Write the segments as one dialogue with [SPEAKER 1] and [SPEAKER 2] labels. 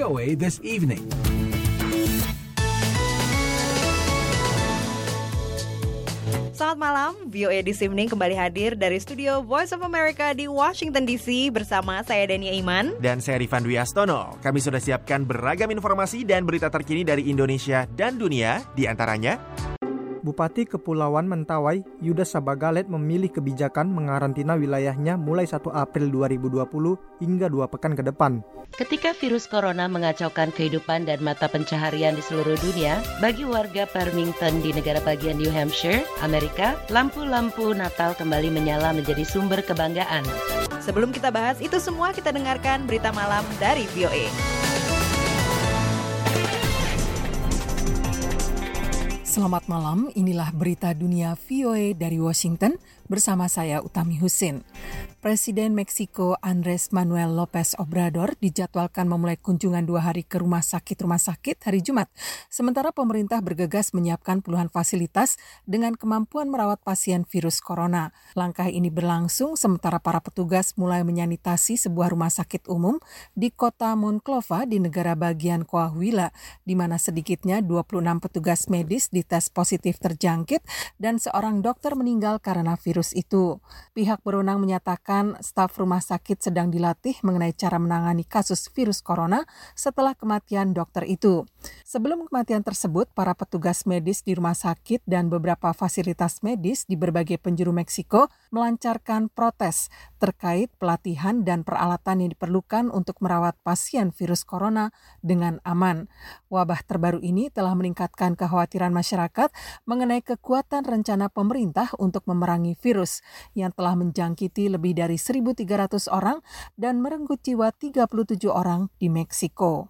[SPEAKER 1] VOA This Evening.
[SPEAKER 2] Selamat malam, VOA This Evening kembali hadir dari studio Voice of America di Washington DC bersama saya Dania Iman.
[SPEAKER 3] Dan saya Rifan Dwi Astono. Kami sudah siapkan beragam informasi dan berita terkini dari Indonesia dan dunia, di antaranya
[SPEAKER 4] Bupati Kepulauan Mentawai, Yuda Sabagalet memilih kebijakan mengarantina wilayahnya mulai 1 April 2020 hingga 2 pekan ke depan.
[SPEAKER 5] Ketika virus corona mengacaukan kehidupan dan mata pencaharian di seluruh dunia, bagi warga Farmington di negara bagian New Hampshire, Amerika, lampu-lampu Natal kembali menyala menjadi sumber kebanggaan.
[SPEAKER 2] Sebelum kita bahas itu semua, kita dengarkan berita malam dari VOA.
[SPEAKER 6] Selamat malam, inilah berita dunia VOA dari Washington bersama saya Utami Husin. Presiden Meksiko Andrés Manuel López Obrador dijadwalkan memulai kunjungan 2 hari ke rumah sakit hari Jumat. Sementara pemerintah bergegas menyiapkan puluhan fasilitas dengan kemampuan merawat pasien virus corona. Langkah ini berlangsung sementara para petugas mulai menyanitasi sebuah rumah sakit umum di kota Monclova di negara bagian Coahuila, di mana sedikitnya 26 petugas medis dites positif terjangkit dan seorang dokter meninggal karena virus itu. Pihak berwenang menyatakan staf rumah sakit sedang dilatih mengenai cara menangani kasus virus corona setelah kematian dokter itu. Sebelum kematian tersebut, para petugas medis di rumah sakit dan beberapa fasilitas medis di berbagai penjuru Meksiko melancarkan protes terkait pelatihan dan peralatan yang diperlukan untuk merawat pasien virus corona dengan aman. Wabah terbaru ini telah meningkatkan kekhawatiran masyarakat mengenai kekuatan rencana pemerintah untuk memerangi virus yang telah menjangkiti lebih dari 1.300 orang dan merenggut jiwa 37 orang di Meksiko.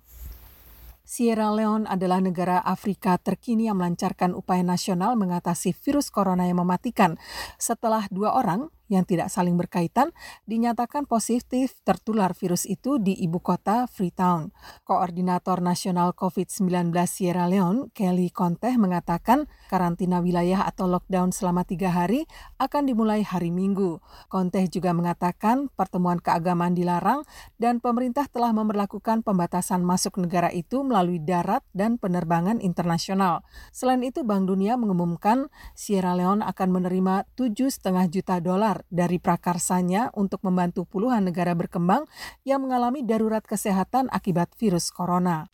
[SPEAKER 6] Sierra Leone adalah negara Afrika terkini yang melancarkan upaya nasional mengatasi virus corona yang mematikan setelah 2 orang yang tidak saling berkaitan dinyatakan positif tertular virus itu di ibu kota Freetown. Koordinator Nasional COVID-19 Sierra Leone, Kelly Conteh, mengatakan karantina wilayah atau lockdown selama 3 hari akan dimulai hari Minggu. Conteh juga mengatakan pertemuan keagamaan dilarang dan pemerintah telah memberlakukan pembatasan masuk negara itu melalui darat dan penerbangan internasional. Selain itu, Bank Dunia mengumumkan Sierra Leone akan menerima $7,5 juta dari prakarsanya untuk membantu puluhan negara berkembang yang mengalami darurat kesehatan akibat virus corona.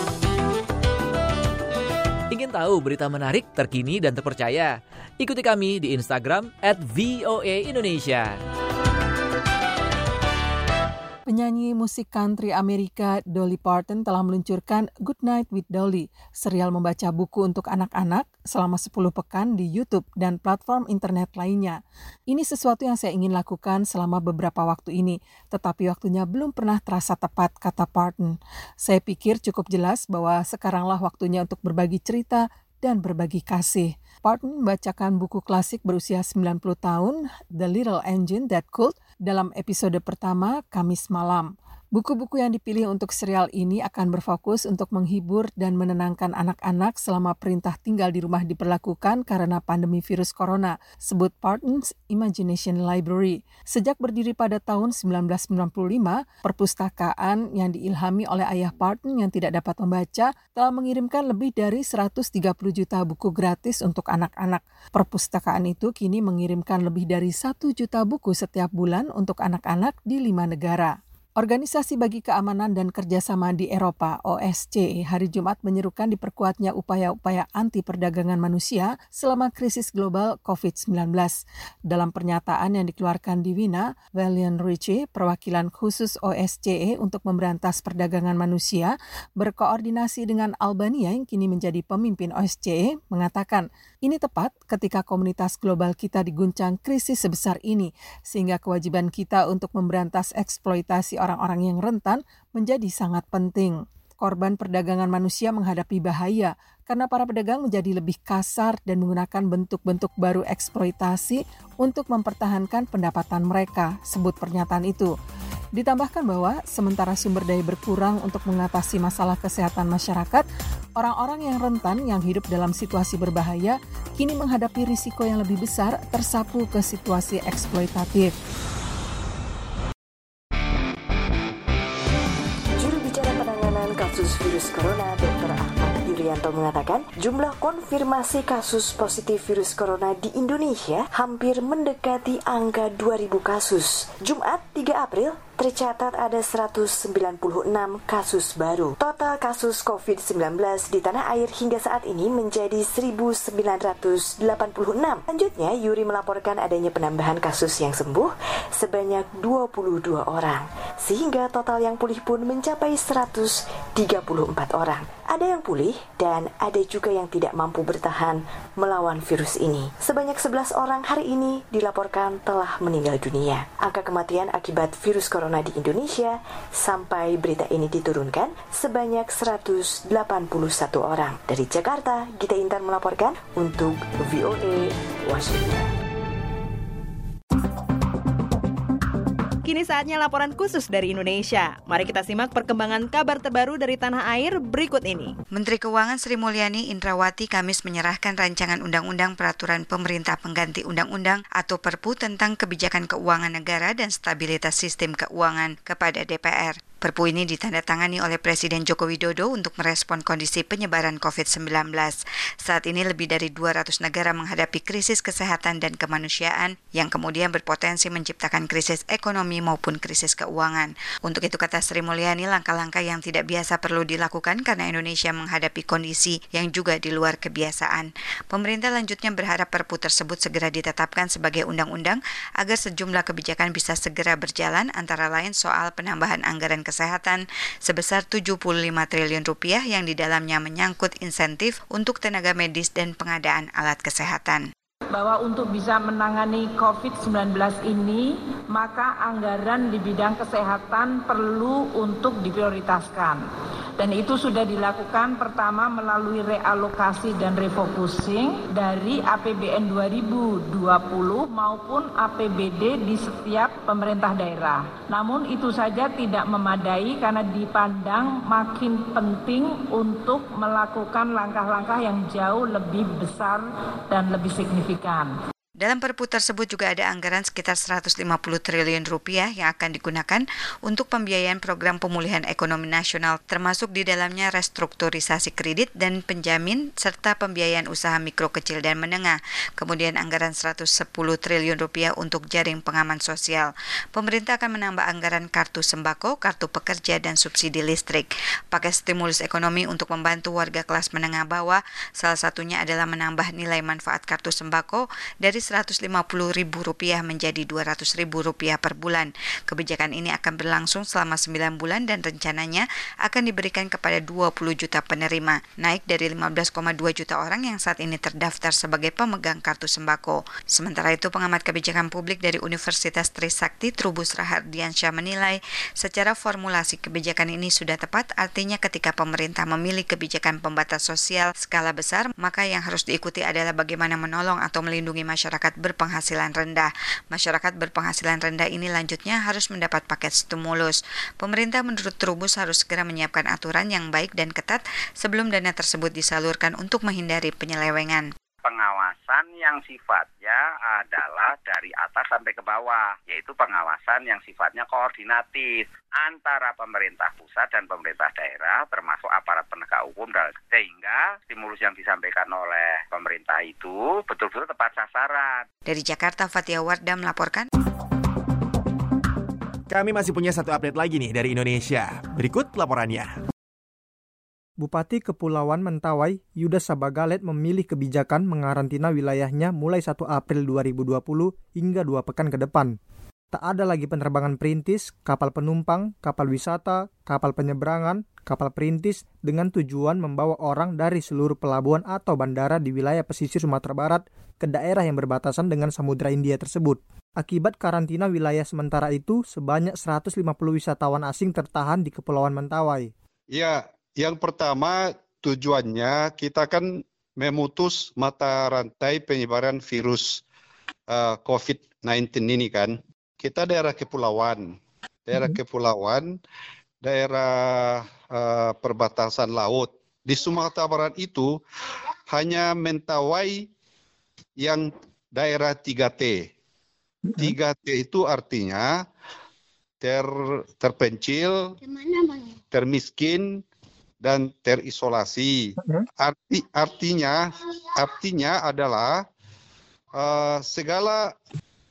[SPEAKER 7] Ingin tahu berita menarik, terkini, dan terpercaya? Ikuti kami di Instagram @VOA_Indonesia.
[SPEAKER 6] Penyanyi musik country Amerika Dolly Parton telah meluncurkan Good Night with Dolly, serial membaca buku untuk anak-anak selama 10 pekan di YouTube dan platform internet lainnya. Ini sesuatu yang saya ingin lakukan selama beberapa waktu ini, tetapi waktunya belum pernah terasa tepat, kata Parton. Saya pikir cukup jelas bahwa sekaranglah waktunya untuk berbagi cerita dan berbagi kasih. Parton membacakan buku klasik berusia 90 tahun, The Little Engine That Could, dalam episode pertama Kamis malam. Buku-buku yang dipilih untuk serial ini akan berfokus untuk menghibur dan menenangkan anak-anak selama perintah tinggal di rumah diberlakukan karena pandemi virus corona, sebut Parton's Imagination Library. Sejak berdiri pada tahun 1995, perpustakaan yang diilhami oleh ayah Parton yang tidak dapat membaca telah mengirimkan lebih dari 130 juta buku gratis untuk anak-anak. Perpustakaan itu kini mengirimkan lebih dari 1 juta buku setiap bulan untuk anak-anak di 5 negara. Organisasi Bagi Keamanan dan Kerjasama di Eropa, OSCE, hari Jumat menyerukan diperkuatnya upaya-upaya anti perdagangan manusia selama krisis global COVID-19. Dalam pernyataan yang dikeluarkan di Wina, Valian Ricci, perwakilan khusus OSCE untuk memberantas perdagangan manusia, berkoordinasi dengan Albania yang kini menjadi pemimpin OSCE, mengatakan, ini tepat ketika komunitas global kita diguncang krisis sebesar ini, sehingga kewajiban kita untuk memberantas eksploitasi orang-orang yang rentan menjadi sangat penting. Korban perdagangan manusia menghadapi bahaya karena para pedagang menjadi lebih kasar dan menggunakan bentuk-bentuk baru eksploitasi untuk mempertahankan pendapatan mereka, sebut pernyataan itu. Ditambahkan bahwa sementara sumber daya berkurang untuk mengatasi masalah kesehatan masyarakat, orang-orang yang rentan yang hidup dalam situasi berbahaya kini menghadapi risiko yang lebih besar tersapu ke situasi eksploitatif.
[SPEAKER 1] Widodo mengatakan jumlah konfirmasi kasus positif virus corona di Indonesia hampir mendekati angka 2.000 kasus. Jumat 3 April tercatat ada 196 kasus baru. Total kasus COVID-19 di tanah air hingga saat ini menjadi 1.986. Selanjutnya, Yuri melaporkan adanya penambahan kasus yang sembuh sebanyak 22 orang. Sehingga total yang pulih pun mencapai 134 orang. Ada yang pulih dan ada juga yang tidak mampu bertahan melawan virus ini. Sebanyak 11 orang hari ini dilaporkan telah meninggal dunia. Angka kematian akibat virus corona di Indonesia sampai berita ini diturunkan sebanyak 181 orang. Dari Jakarta, Gita Intan melaporkan untuk VOA Washington.
[SPEAKER 2] Kini saatnya laporan khusus dari Indonesia. Mari kita simak perkembangan kabar terbaru dari tanah air berikut ini.
[SPEAKER 8] Menteri Keuangan Sri Mulyani Indrawati Kamis menyerahkan rancangan undang-undang peraturan pemerintah pengganti undang-undang atau Perpu tentang kebijakan keuangan negara dan stabilitas sistem keuangan kepada DPR. Perpu ini ditandatangani oleh Presiden Joko Widodo untuk merespon kondisi penyebaran COVID-19. Saat ini lebih dari 200 negara menghadapi krisis kesehatan dan kemanusiaan yang kemudian berpotensi menciptakan krisis ekonomi maupun krisis keuangan. Untuk itu, kata Sri Mulyani, langkah-langkah yang tidak biasa perlu dilakukan karena Indonesia menghadapi kondisi yang juga di luar kebiasaan. Pemerintah lanjutnya berharap Perpu tersebut segera ditetapkan sebagai undang-undang agar sejumlah kebijakan bisa segera berjalan, antara lain soal penambahan anggaran kesehatan sebesar 75 triliun rupiah yang di dalamnya menyangkut insentif untuk tenaga medis dan pengadaan alat kesehatan.
[SPEAKER 9] Bahwa untuk bisa menangani COVID-19 ini, maka anggaran di bidang kesehatan perlu untuk diprioritaskan. Dan itu sudah dilakukan pertama melalui realokasi dan refocusing dari APBN 2020 maupun APBD di setiap pemerintah daerah. Namun itu saja tidak memadai karena dipandang makin penting untuk melakukan langkah-langkah yang jauh lebih besar dan lebih signifikan.
[SPEAKER 8] Dalam Perpu tersebut juga ada anggaran sekitar 150 triliun rupiah yang akan digunakan untuk pembiayaan program pemulihan ekonomi nasional, termasuk di dalamnya restrukturisasi kredit dan penjamin serta pembiayaan usaha mikro, kecil, dan menengah. Kemudian anggaran 110 triliun rupiah untuk jaring pengaman sosial. Pemerintah akan menambah anggaran kartu sembako, kartu pekerja, dan subsidi listrik. Pakai stimulus ekonomi untuk membantu warga kelas menengah bawah, salah satunya adalah menambah nilai manfaat kartu sembako dari Rp150.000 menjadi Rp200.000 per bulan. Kebijakan ini akan berlangsung selama 9 bulan dan rencananya akan diberikan kepada 20 juta penerima, naik dari 15,2 juta orang yang saat ini terdaftar sebagai pemegang kartu sembako. Sementara itu, pengamat kebijakan publik dari Universitas Trisakti Trubus Rahardiansyah menilai secara formulasi kebijakan ini sudah tepat, artinya ketika pemerintah memilih kebijakan pembatas sosial skala besar, maka yang harus diikuti adalah bagaimana menolong atau melindungi masyarakat berpenghasilan rendah. Masyarakat berpenghasilan rendah ini lanjutnya harus mendapat paket stimulus. Pemerintah menurut Trubus harus segera menyiapkan aturan yang baik dan ketat sebelum dana tersebut disalurkan untuk menghindari penyelewengan.
[SPEAKER 10] Pengawasan yang sifatnya adalah dari atas sampai ke bawah, yaitu pengawasan yang sifatnya koordinatif antara pemerintah pusat dan pemerintah daerah, termasuk aparat penegak hukum, sehingga stimulus yang disampaikan oleh pemerintah itu betul-betul tepat sasaran.
[SPEAKER 8] Dari Jakarta, Fatia Wardah melaporkan.
[SPEAKER 3] Kami masih punya satu update lagi nih dari Indonesia. Berikut laporannya.
[SPEAKER 4] Bupati Kepulauan Mentawai, Yuda Sabagalet memilih kebijakan mengarantina wilayahnya mulai 1 April 2020 hingga 2 pekan ke depan. Tak ada lagi penerbangan perintis, kapal penumpang, kapal wisata, kapal penyeberangan, kapal perintis dengan tujuan membawa orang dari seluruh pelabuhan atau bandara di wilayah pesisir Sumatera Barat ke daerah yang berbatasan dengan Samudra Hindia tersebut. Akibat karantina wilayah sementara itu, sebanyak 150 wisatawan asing tertahan di Kepulauan Mentawai.
[SPEAKER 11] Ya, yang pertama tujuannya kita kan memutus mata rantai penyebaran virus COVID-19 ini kan. Kita daerah kepulauan, daerah perbatasan laut. Di Sumatera Barat itu hanya Mentawai yang daerah 3T. 3T itu artinya terpencil, termiskin, dan terisolasi. Artinya adalah segala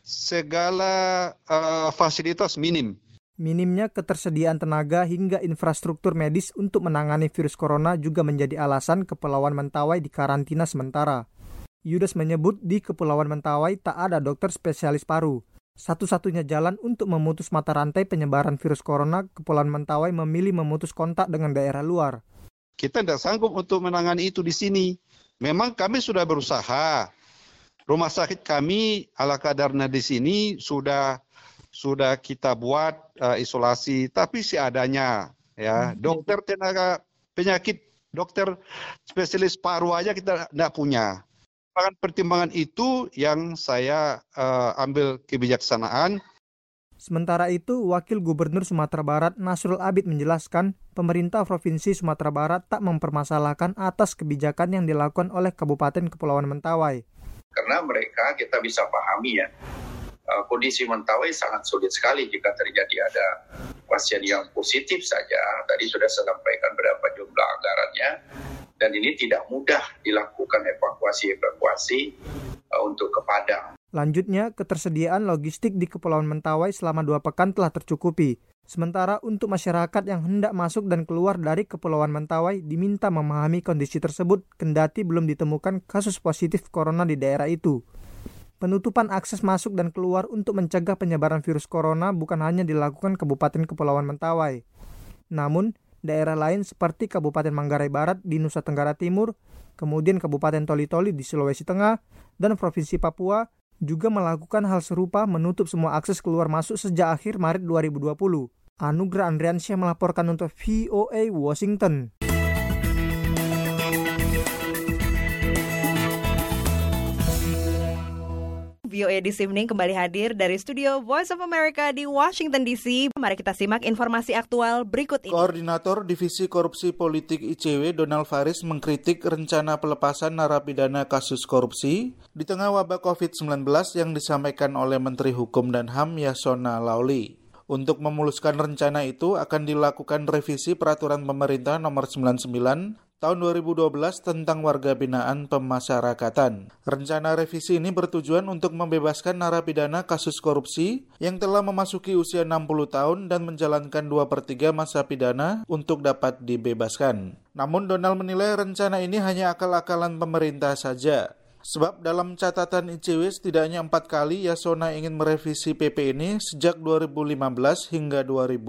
[SPEAKER 11] fasilitas minim.
[SPEAKER 4] Minimnya ketersediaan tenaga hingga infrastruktur medis untuk menangani virus corona juga menjadi alasan Kepulauan Mentawai dikarantina sementara. Yudas menyebut di Kepulauan Mentawai tak ada dokter spesialis paru. Satu-satunya jalan untuk memutus mata rantai penyebaran virus corona, Kepulauan Mentawai memilih memutus kontak dengan daerah luar.
[SPEAKER 11] Kita tidak sanggup untuk menangani itu di sini. Memang kami sudah berusaha. Rumah sakit kami ala kadarnya di sini sudah kita buat isolasi, tapi seadanya ya. Dokter tenaga penyakit, dokter spesialis paru aja kita tidak punya. Pertimbangan itu yang saya ambil kebijaksanaan.
[SPEAKER 4] Sementara itu, Wakil Gubernur Sumatera Barat Nasrul Abid menjelaskan, pemerintah Provinsi Sumatera Barat tak mempermasalahkan atas kebijakan yang dilakukan oleh Kabupaten Kepulauan Mentawai.
[SPEAKER 12] Karena mereka kita bisa pahami ya, kondisi Mentawai sangat sulit sekali jika terjadi ada pasien yang positif saja. Tadi sudah saya sampaikan berapa jumlah anggarannya, dan ini tidak mudah dilakukan evakuasi untuk ke Padang.
[SPEAKER 4] Lanjutnya, ketersediaan logistik di Kepulauan Mentawai selama 2 pekan telah tercukupi. Sementara untuk masyarakat yang hendak masuk dan keluar dari Kepulauan Mentawai diminta memahami kondisi tersebut kendati belum ditemukan kasus positif corona di daerah itu. Penutupan akses masuk dan keluar untuk mencegah penyebaran virus corona bukan hanya dilakukan Kabupaten Kepulauan Mentawai. Namun, daerah lain seperti Kabupaten Manggarai Barat di Nusa Tenggara Timur, kemudian Kabupaten Toli-Toli di Sulawesi Tengah, dan Provinsi Papua juga melakukan hal serupa menutup semua akses keluar masuk sejak akhir Maret 2020. Anugrah Andriansyah melaporkan untuk VOA Washington.
[SPEAKER 2] VOA This Evening kembali hadir dari studio Voice of America di Washington DC. Mari kita simak informasi aktual berikut ini.
[SPEAKER 13] Koordinator Divisi Korupsi Politik ICW Donald Faris mengkritik rencana pelepasan narapidana kasus korupsi di tengah wabah COVID-19 yang disampaikan oleh Menteri Hukum dan HAM Yasona Laoly. Untuk memuluskan rencana itu akan dilakukan revisi Peraturan Pemerintah Nomor 99 Tahun 2012 tentang warga binaan pemasyarakatan. Rencana revisi ini bertujuan untuk membebaskan narapidana kasus korupsi yang telah memasuki usia 60 tahun dan menjalankan 2/3 masa pidana untuk dapat dibebaskan. Namun Donald menilai rencana ini hanya akal-akalan pemerintah saja. Sebab dalam catatan ICW setidaknya 4 kali Yasona ingin merevisi PP ini sejak 2015 hingga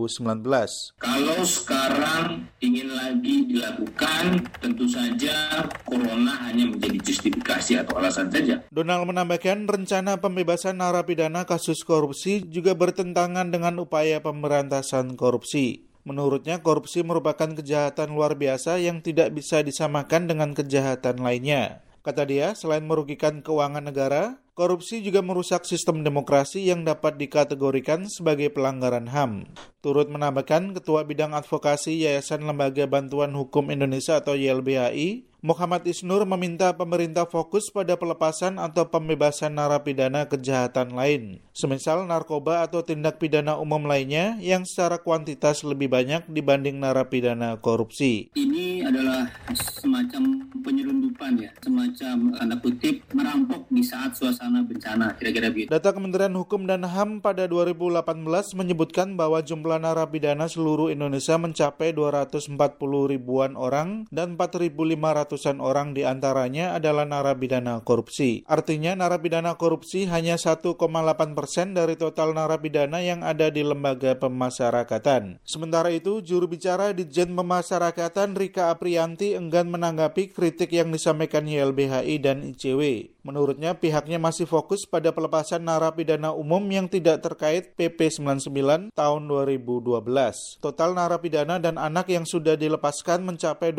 [SPEAKER 13] 2019.
[SPEAKER 14] Kalau sekarang ingin lagi dilakukan, tentu saja corona hanya menjadi justifikasi atau alasan saja.
[SPEAKER 13] Donald menambahkan rencana pembebasan narapidana kasus korupsi juga bertentangan dengan upaya pemberantasan korupsi. Menurutnya, korupsi merupakan kejahatan luar biasa yang tidak bisa disamakan dengan kejahatan lainnya. Kata dia, selain merugikan keuangan negara, korupsi juga merusak sistem demokrasi yang dapat dikategorikan sebagai pelanggaran HAM. Turut menambahkan, Ketua Bidang Advokasi Yayasan Lembaga Bantuan Hukum Indonesia atau YLBHI, Muhammad Isnur meminta pemerintah fokus pada pelepasan atau pembebasan narapidana kejahatan lain, semisal narkoba atau tindak pidana umum lainnya yang secara kuantitas lebih banyak dibanding narapidana korupsi.
[SPEAKER 14] Ini adalah semacam penyelundupan ya, semacam tanda kutip merampok di saat suasana bencana, kira-kira begitu.
[SPEAKER 13] Data Kementerian Hukum dan HAM pada 2018 menyebutkan bahwa jumlah narapidana seluruh Indonesia mencapai 240 ribuan orang dan 4.500-an orang diantaranya adalah narapidana korupsi. Artinya narapidana korupsi hanya 1,8% dari total narapidana yang ada di lembaga pemasyarakatan. Sementara itu, juru bicara Ditjen Pemasyarakatan Rika Aprianti enggan menanggapi kritik yang disampaikan YLBHI dan ICW. Menurutnya, pihaknya masih fokus pada pelepasan narapidana umum yang tidak terkait PP 99 tahun 2012. Total narapidana dan anak yang sudah dilepaskan mencapai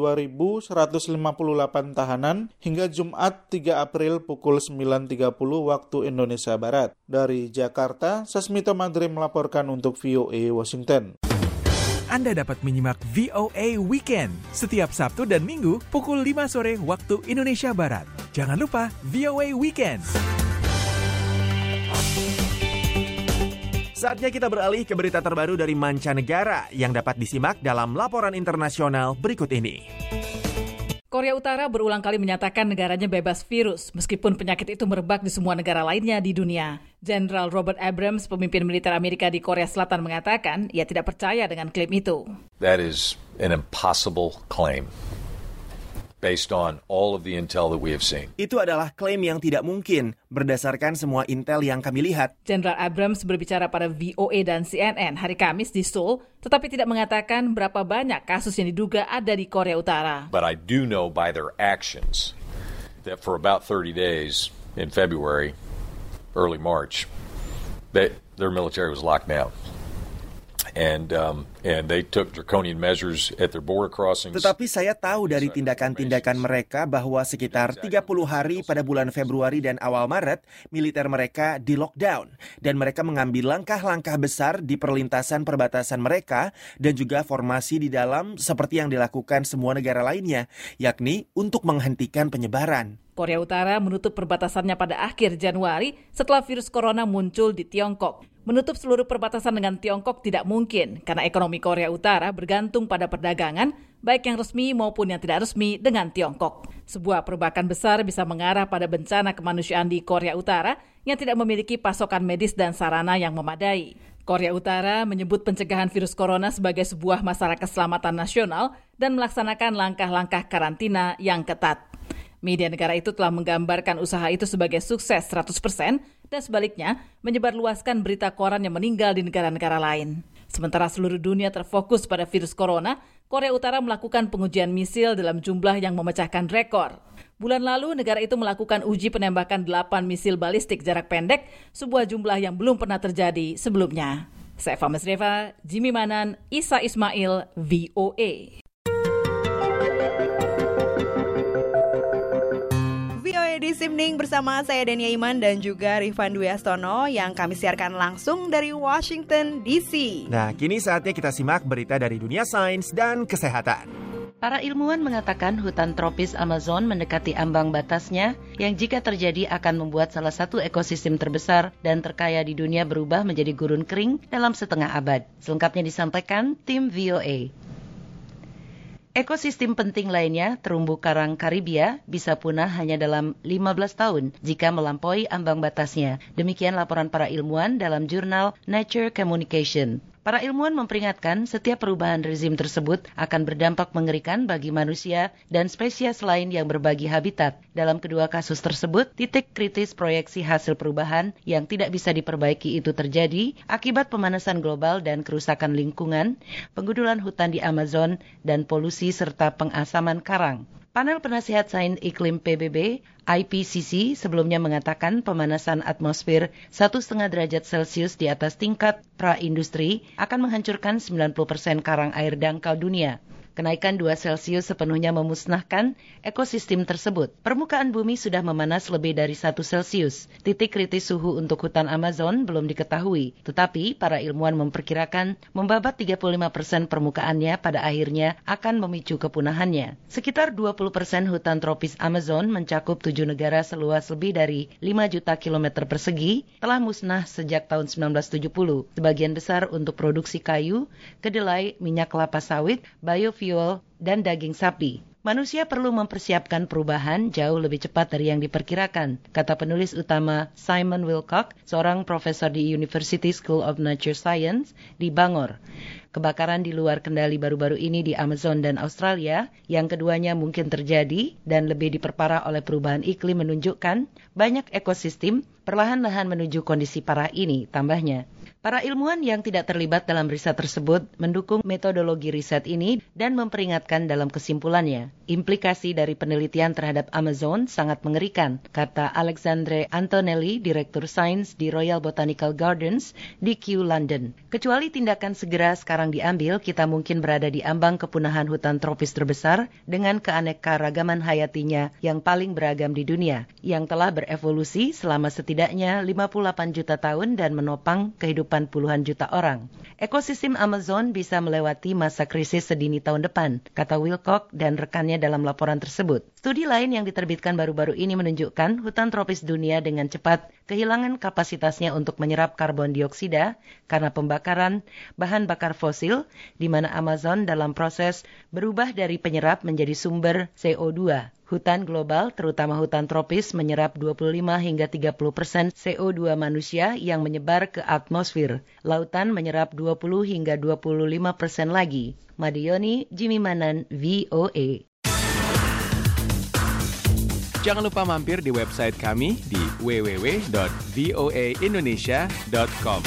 [SPEAKER 13] 22.158 tahanan hingga Jumat 3 April pukul 9.30 waktu Indonesia Barat. Dari Jakarta, Sasmito Madri melaporkan untuk VOA Washington.
[SPEAKER 3] Anda dapat menyimak VOA Weekend setiap Sabtu dan Minggu pukul 5 sore waktu Indonesia Barat. Jangan lupa VOA Weekend.
[SPEAKER 15] Saatnya kita beralih ke berita terbaru dari mancanegara yang dapat disimak dalam laporan internasional berikut ini.
[SPEAKER 16] Korea Utara berulang kali menyatakan negaranya bebas virus, meskipun penyakit itu merebak di semua negara lainnya di dunia. Jenderal Robert Abrams, pemimpin militer Amerika di Korea Selatan, mengatakan ia tidak percaya dengan klaim itu.
[SPEAKER 17] That is an impossible claim. Based on all of the intel that we have seen.
[SPEAKER 15] Itu adalah klaim yang tidak mungkin berdasarkan semua intel yang kami lihat.
[SPEAKER 16] Jenderal Abrams berbicara pada VOA dan CNN hari Kamis di Seoul, tetapi tidak mengatakan berapa banyak kasus yang diduga ada di Korea Utara.
[SPEAKER 17] But I do know by their actions that for about 30 days in February, early March, their military was locked down. And they took draconian measures at their border crossings.
[SPEAKER 15] Tetapi saya tahu dari tindakan-tindakan mereka bahwa sekitar 30 hari pada bulan Februari dan awal Maret, militer mereka di-lockdown. Dan mereka mengambil langkah-langkah besar di perlintasan perbatasan mereka dan juga formasi di dalam seperti yang dilakukan semua negara lainnya, yakni untuk menghentikan penyebaran.
[SPEAKER 16] Korea Utara menutup perbatasannya pada akhir Januari setelah virus corona muncul di Tiongkok. Menutup seluruh perbatasan dengan Tiongkok tidak mungkin karena ekonomi Korea Utara bergantung pada perdagangan, baik yang resmi maupun yang tidak resmi dengan Tiongkok. Sebuah perombakan besar bisa mengarah pada bencana kemanusiaan di Korea Utara yang tidak memiliki pasokan medis dan sarana yang memadai. Korea Utara menyebut pencegahan virus corona sebagai sebuah masalah keselamatan nasional dan melaksanakan langkah-langkah karantina yang ketat. Media negara itu telah menggambarkan usaha itu sebagai sukses 100% dan sebaliknya menyebarluaskan berita koran yang meninggal di negara-negara lain. Sementara seluruh dunia terfokus pada virus corona, Korea Utara melakukan pengujian misil dalam jumlah yang memecahkan rekor. Bulan lalu, negara itu melakukan uji penembakan 8 misil balistik jarak pendek, sebuah jumlah yang belum pernah terjadi sebelumnya. Saya Eva Mesreva, Jimmy Manan, Isa Ismail, VOA.
[SPEAKER 2] Di Simning bersama saya Dania Iman dan juga Rifan Dwi Astono yang kami siarkan langsung dari Washington DC.
[SPEAKER 15] Nah, kini saatnya kita simak berita dari dunia sains dan kesehatan.
[SPEAKER 5] Para ilmuwan mengatakan hutan tropis Amazon mendekati ambang batasnya yang jika terjadi akan membuat salah satu ekosistem terbesar dan terkaya di dunia berubah menjadi gurun kering dalam setengah abad. Selengkapnya disampaikan tim VOA. Ekosistem penting lainnya, terumbu karang Karibia, bisa punah hanya dalam 15 tahun jika melampaui ambang batasnya. Demikian laporan para ilmuwan dalam jurnal Nature Communication. Para ilmuwan memperingatkan setiap perubahan rezim tersebut akan berdampak mengerikan bagi manusia dan spesies lain yang berbagi habitat. Dalam kedua kasus tersebut, titik kritis proyeksi hasil perubahan yang tidak bisa diperbaiki itu terjadi akibat pemanasan global dan kerusakan lingkungan, penggundulan hutan di Amazon, dan polusi serta pengasaman karang. Panel Penasihat Sains Iklim PBB, IPCC, sebelumnya mengatakan pemanasan atmosfer 1,5 derajat Celcius di atas tingkat pra-industri akan menghancurkan 90% karang air dangkal dunia. Kenaikan 2 Celcius sepenuhnya memusnahkan ekosistem tersebut. Permukaan bumi sudah memanas lebih dari 1 Celcius. Titik kritis suhu untuk hutan Amazon belum diketahui, tetapi para ilmuwan memperkirakan membabat 35% permukaannya pada akhirnya akan memicu kepunahannya. Sekitar 20% hutan tropis Amazon mencakup 7 negara seluas lebih dari 5 juta kilometer persegi telah musnah sejak tahun 1970. Sebagian besar untuk produksi kayu, kedelai, minyak kelapa sawit, biofuel, dan daging sapi. Manusia perlu mempersiapkan perubahan jauh lebih cepat dari yang diperkirakan, kata penulis utama Simon Wilcock, seorang profesor di University School of Nature Science di Bangor. Kebakaran di luar kendali baru-baru ini di Amazon dan Australia, yang keduanya mungkin terjadi dan lebih diperparah oleh perubahan iklim menunjukkan banyak ekosistem perlahan-lahan menuju kondisi parah ini, tambahnya. Para ilmuwan yang tidak terlibat dalam riset tersebut mendukung metodologi riset ini dan memperingatkan dalam kesimpulannya. Implikasi dari penelitian terhadap Amazon sangat mengerikan, kata Alexandre Antonelli, Direktur Sains di Royal Botanical Gardens di Kew, London. Kecuali tindakan segera sekarang diambil, kita mungkin berada di ambang kepunahan hutan tropis terbesar dengan keanekaragaman hayatinya yang paling beragam di dunia, yang telah berevolusi selama setidaknya 58 juta tahun dan menopang kehidupan puluhan juta orang. Ekosistem Amazon bisa melewati masa krisis sedini tahun depan, kata Wilcock dan rekannya dalam laporan tersebut. Studi lain yang diterbitkan baru-baru ini menunjukkan hutan tropis dunia dengan cepat kehilangan kapasitasnya untuk menyerap karbon dioksida karena pembakaran bahan bakar fosil, di mana Amazon dalam proses berubah dari penyerap menjadi sumber CO2. Hutan global, terutama hutan tropis, menyerap 25 hingga 30% CO2 manusia yang menyebar ke atmosfer. Lautan menyerap 20 hingga 25% lagi. Madioni, Jimmy Manan, VOA.
[SPEAKER 3] Jangan lupa mampir di website kami di www.voaindonesia.com.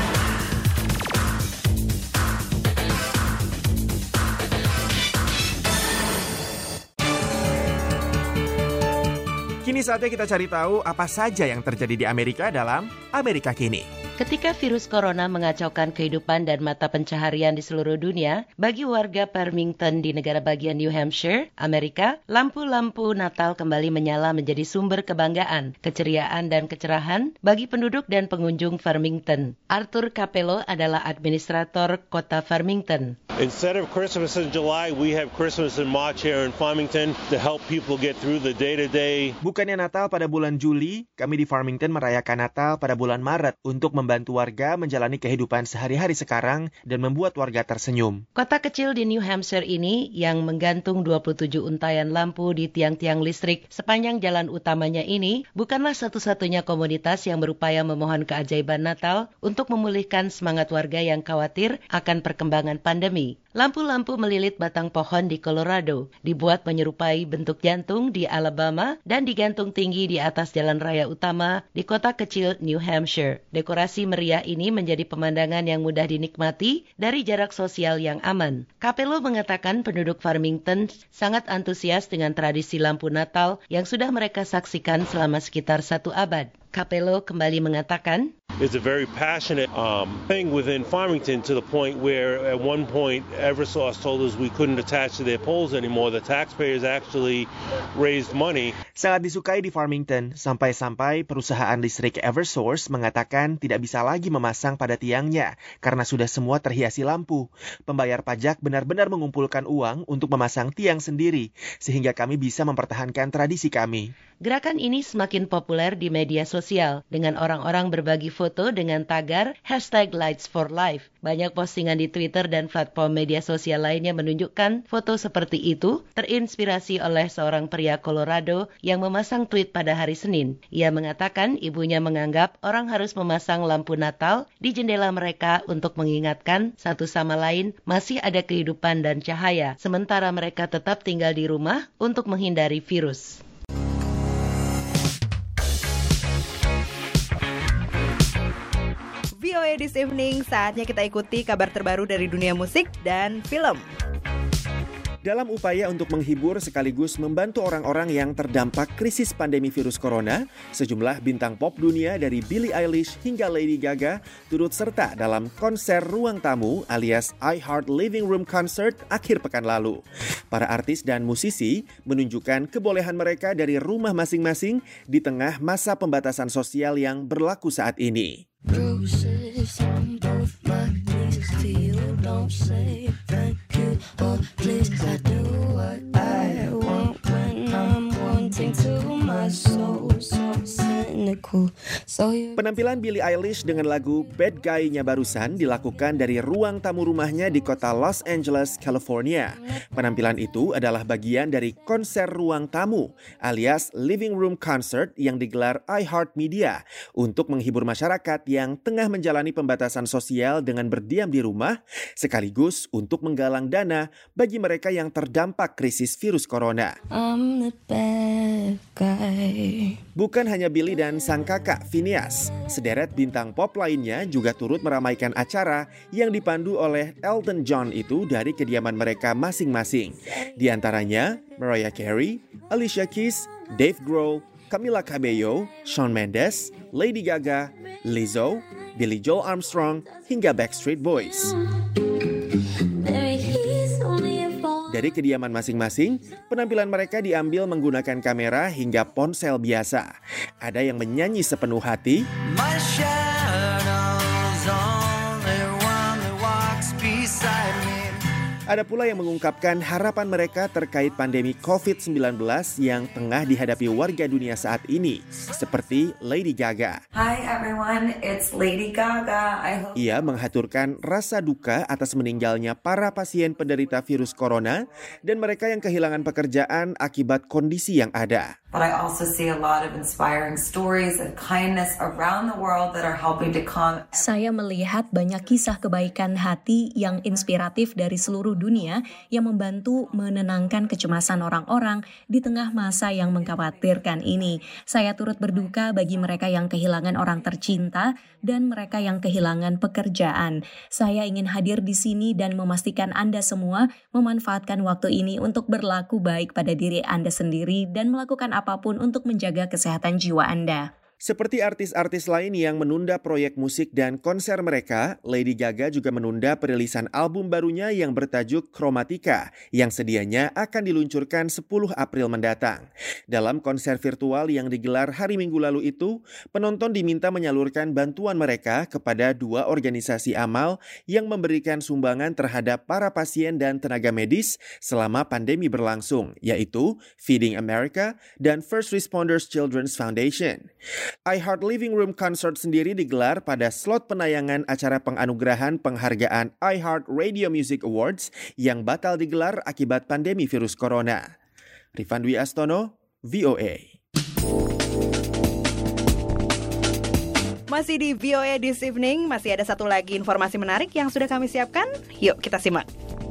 [SPEAKER 15] Kini saatnya kita cari tahu apa saja yang terjadi di Amerika dalam Amerika Kini.
[SPEAKER 5] Ketika virus corona mengacaukan kehidupan dan mata pencaharian di seluruh dunia, bagi warga Farmington di negara bagian New Hampshire, Amerika, lampu-lampu Natal kembali menyala menjadi sumber kebanggaan, keceriaan, dan kecerahan bagi penduduk dan pengunjung Farmington. Arthur Capello adalah administrator kota Farmington.
[SPEAKER 18] Instead of Christmas in July, we have Christmas in March here in Farmington to help people get through the day-to-day.
[SPEAKER 15] Bukannya Natal pada bulan Juli, kami di Farmington merayakan Natal pada bulan Maret untuk membantu warga menjalani kehidupan sehari-hari sekarang dan membuat warga tersenyum.
[SPEAKER 5] Kota kecil di New Hampshire ini yang menggantung 27 untayan lampu di tiang-tiang listrik sepanjang jalan utamanya ini bukanlah satu-satunya komunitas yang berupaya memohon keajaiban Natal untuk memulihkan semangat warga yang khawatir akan perkembangan pandemi. Lampu-lampu melilit batang pohon di Colorado, dibuat menyerupai bentuk jantung di Alabama dan digantung tinggi di atas jalan raya utama di kota kecil New Hampshire. Dekorasi meriah ini menjadi pemandangan yang mudah dinikmati dari jarak sosial yang aman. Capello mengatakan penduduk Farmington sangat antusias dengan tradisi lampu Natal yang sudah mereka saksikan selama sekitar 1 abad. Capello kembali mengatakan,
[SPEAKER 18] It's a very passionate thing within Farmington to the point where at one point Eversource told us we couldn't attach to their poles anymore. The taxpayers actually raised money.
[SPEAKER 15] Sangat disukai di Farmington sampai-sampai perusahaan listrik Eversource mengatakan tidak bisa lagi memasang pada tiangnya karena sudah semua terhiasi lampu. Pembayar pajak benar-benar mengumpulkan uang untuk memasang tiang sendiri sehingga kami bisa mempertahankan tradisi kami.
[SPEAKER 5] Gerakan ini semakin populer di media sosial dengan orang-orang berbagi foto dengan tagar #LightsForLife. Banyak postingan di Twitter dan platform media sosial lainnya menunjukkan foto seperti itu terinspirasi oleh seorang pria Colorado yang memasang tweet pada hari Senin. Ia mengatakan ibunya menganggap orang harus memasang lampu Natal di jendela mereka untuk mengingatkan satu sama lain masih ada kehidupan dan cahaya, sementara mereka tetap tinggal di rumah untuk menghindari virus.
[SPEAKER 2] VOA This Evening, saatnya kita ikuti kabar terbaru dari dunia musik dan film.
[SPEAKER 15] Dalam upaya untuk menghibur sekaligus membantu orang-orang yang terdampak krisis pandemi virus corona, sejumlah bintang pop dunia dari Billie Eilish hingga Lady Gaga turut serta dalam konser ruang tamu alias iHeart Living Room Concert akhir pekan lalu. Para artis dan musisi menunjukkan kebolehan mereka dari rumah masing-masing di tengah masa pembatasan sosial yang berlaku saat ini. Bruises on both my knees to you, don't say thank you or please. I do what I want when I'm wanting to, my soul so cynical. Penampilan Billie Eilish dengan lagu Bad Guy-nya barusan dilakukan dari ruang tamu rumahnya di kota Los Angeles, California. Penampilan itu adalah bagian dari konser ruang tamu alias Living Room Concert yang digelar iHeart Media untuk menghibur masyarakat yang tengah menjalani pembatasan sosial dengan berdiam di rumah, sekaligus untuk menggalang dana bagi mereka yang terdampak krisis virus corona. I'm the bad guy. Bukan hanya Billie dan sang kakak Phineas, sederet bintang pop lainnya juga turut meramaikan acara yang dipandu oleh Elton John itu dari kediaman mereka masing-masing. Di antaranya Mariah Carey, Alicia Keys, Dave Grohl, Camila Cabello, Shawn Mendes, Lady Gaga, Lizzo, Billy Joel Armstrong, hingga Backstreet Boys. Dari kediaman masing-masing, penampilan mereka diambil menggunakan kamera hingga ponsel biasa. Ada yang menyanyi sepenuh hati, Ada pula yang mengungkapkan harapan mereka terkait pandemi COVID-19 yang tengah dihadapi warga dunia saat ini, seperti Lady Gaga.
[SPEAKER 19] Hi everyone, it's Lady Gaga.
[SPEAKER 15] Ia menghaturkan rasa duka atas meninggalnya para pasien penderita virus corona dan mereka yang kehilangan pekerjaan akibat kondisi yang ada.
[SPEAKER 19] But I also see a lot of inspiring stories of kindness around the world that are helping to calm.
[SPEAKER 20] Saya melihat banyak kisah kebaikan hati yang inspiratif dari seluruh dunia yang membantu menenangkan kecemasan orang-orang di tengah masa yang mengkhawatirkan ini. Saya turut berduka bagi mereka yang kehilangan orang tercinta dan mereka yang kehilangan pekerjaan. Saya ingin hadir di sini dan memastikan Anda semua memanfaatkan waktu ini untuk berlaku baik pada diri Anda sendiri dan melakukan apapun untuk menjaga kesehatan jiwa Anda.
[SPEAKER 15] Seperti artis-artis lain yang menunda proyek musik dan konser mereka, Lady Gaga juga menunda perilisan album barunya yang bertajuk Chromatica yang sedianya akan diluncurkan 10 April mendatang. Dalam konser virtual yang digelar hari Minggu lalu itu, penonton diminta menyalurkan bantuan mereka kepada 2 organisasi amal yang memberikan sumbangan terhadap para pasien dan tenaga medis selama pandemi berlangsung, yaitu Feeding America dan First Responders Children's Foundation. iHeart Living Room Concert sendiri digelar pada slot penayangan acara penganugerahan penghargaan iHeart Radio Music Awards yang batal digelar akibat pandemi virus corona. Rifan Dwi Astono, VOA.
[SPEAKER 2] Masih di VOA This Evening, masih ada satu lagi informasi menarik yang sudah kami siapkan. Yuk kita simak.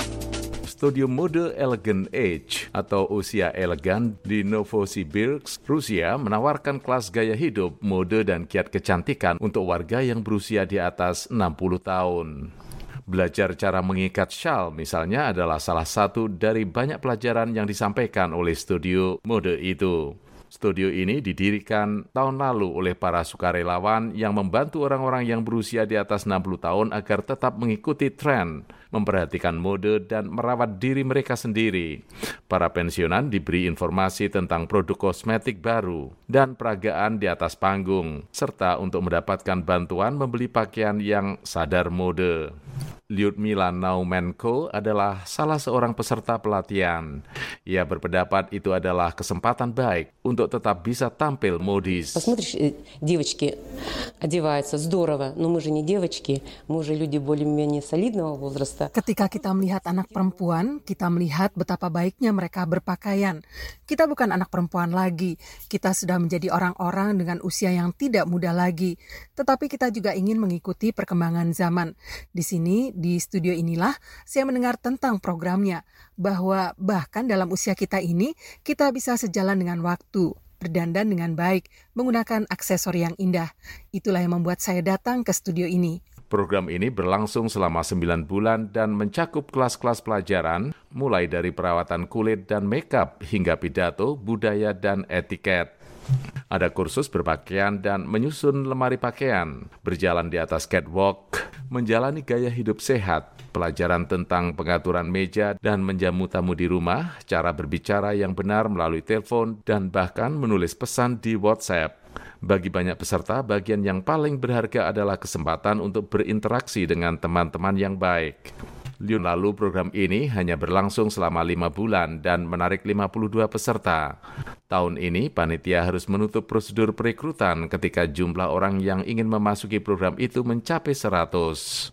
[SPEAKER 21] Studio mode Elegant Age atau usia elegan di Novosibirsk, Rusia menawarkan kelas gaya hidup, mode dan kiat kecantikan untuk warga yang berusia di atas 60 tahun. Belajar cara mengikat syal misalnya adalah salah satu dari banyak pelajaran yang disampaikan oleh studio mode itu. Studio ini didirikan tahun lalu oleh para sukarelawan yang membantu orang-orang yang berusia di atas 60 tahun agar tetap mengikuti tren, memperhatikan mode dan merawat diri mereka sendiri. Para pensiunan diberi informasi tentang produk kosmetik baru dan peragaan di atas panggung, serta untuk mendapatkan bantuan membeli pakaian yang sadar mode. Lyudmila Naumenko adalah salah seorang peserta pelatihan. Ia berpendapat itu adalah kesempatan baik untuk tetap bisa tampil modis.
[SPEAKER 22] Посмотришь, девочки одеваются здорово, но мы же не девочки, мы же люди более-менее солидного возраста.
[SPEAKER 6] Ketika kita melihat anak perempuan, kita melihat betapa baiknya mereka berpakaian. Kita bukan anak perempuan lagi, kita sudah menjadi orang-orang dengan usia yang tidak muda lagi. Tetapi kita juga ingin mengikuti perkembangan zaman. Di sini, di studio inilah saya mendengar tentang programnya, bahwa bahkan dalam usia kita ini, kita bisa sejalan dengan waktu, berdandan dengan baik, menggunakan aksesori yang indah. Itulah yang membuat saya datang ke studio ini.
[SPEAKER 21] Program ini berlangsung selama 9 bulan dan mencakup kelas-kelas pelajaran, mulai dari perawatan kulit dan makeup hingga pidato, budaya, dan etiket. Ada kursus berpakaian dan menyusun lemari pakaian, berjalan di atas catwalk, menjalani gaya hidup sehat, pelajaran tentang pengaturan meja dan menjamu tamu di rumah, cara berbicara yang benar melalui telepon, dan bahkan menulis pesan di WhatsApp. Bagi banyak peserta, bagian yang paling berharga adalah kesempatan untuk berinteraksi dengan teman-teman yang baik. Lalu program ini hanya berlangsung selama 5 bulan dan menarik 52 peserta. Tahun ini, panitia harus menutup prosedur perekrutan ketika jumlah orang yang ingin memasuki program itu mencapai 100.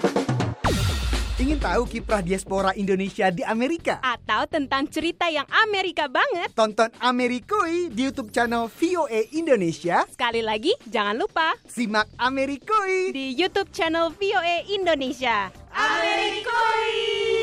[SPEAKER 23] Ingin tahu kiprah diaspora Indonesia di Amerika?
[SPEAKER 24] Atau tentang cerita yang Amerika banget?
[SPEAKER 23] Tonton Amerikui di YouTube channel VOA Indonesia.
[SPEAKER 24] Sekali lagi, jangan lupa
[SPEAKER 23] simak Amerikui
[SPEAKER 24] di YouTube channel VOA Indonesia. Amerikui!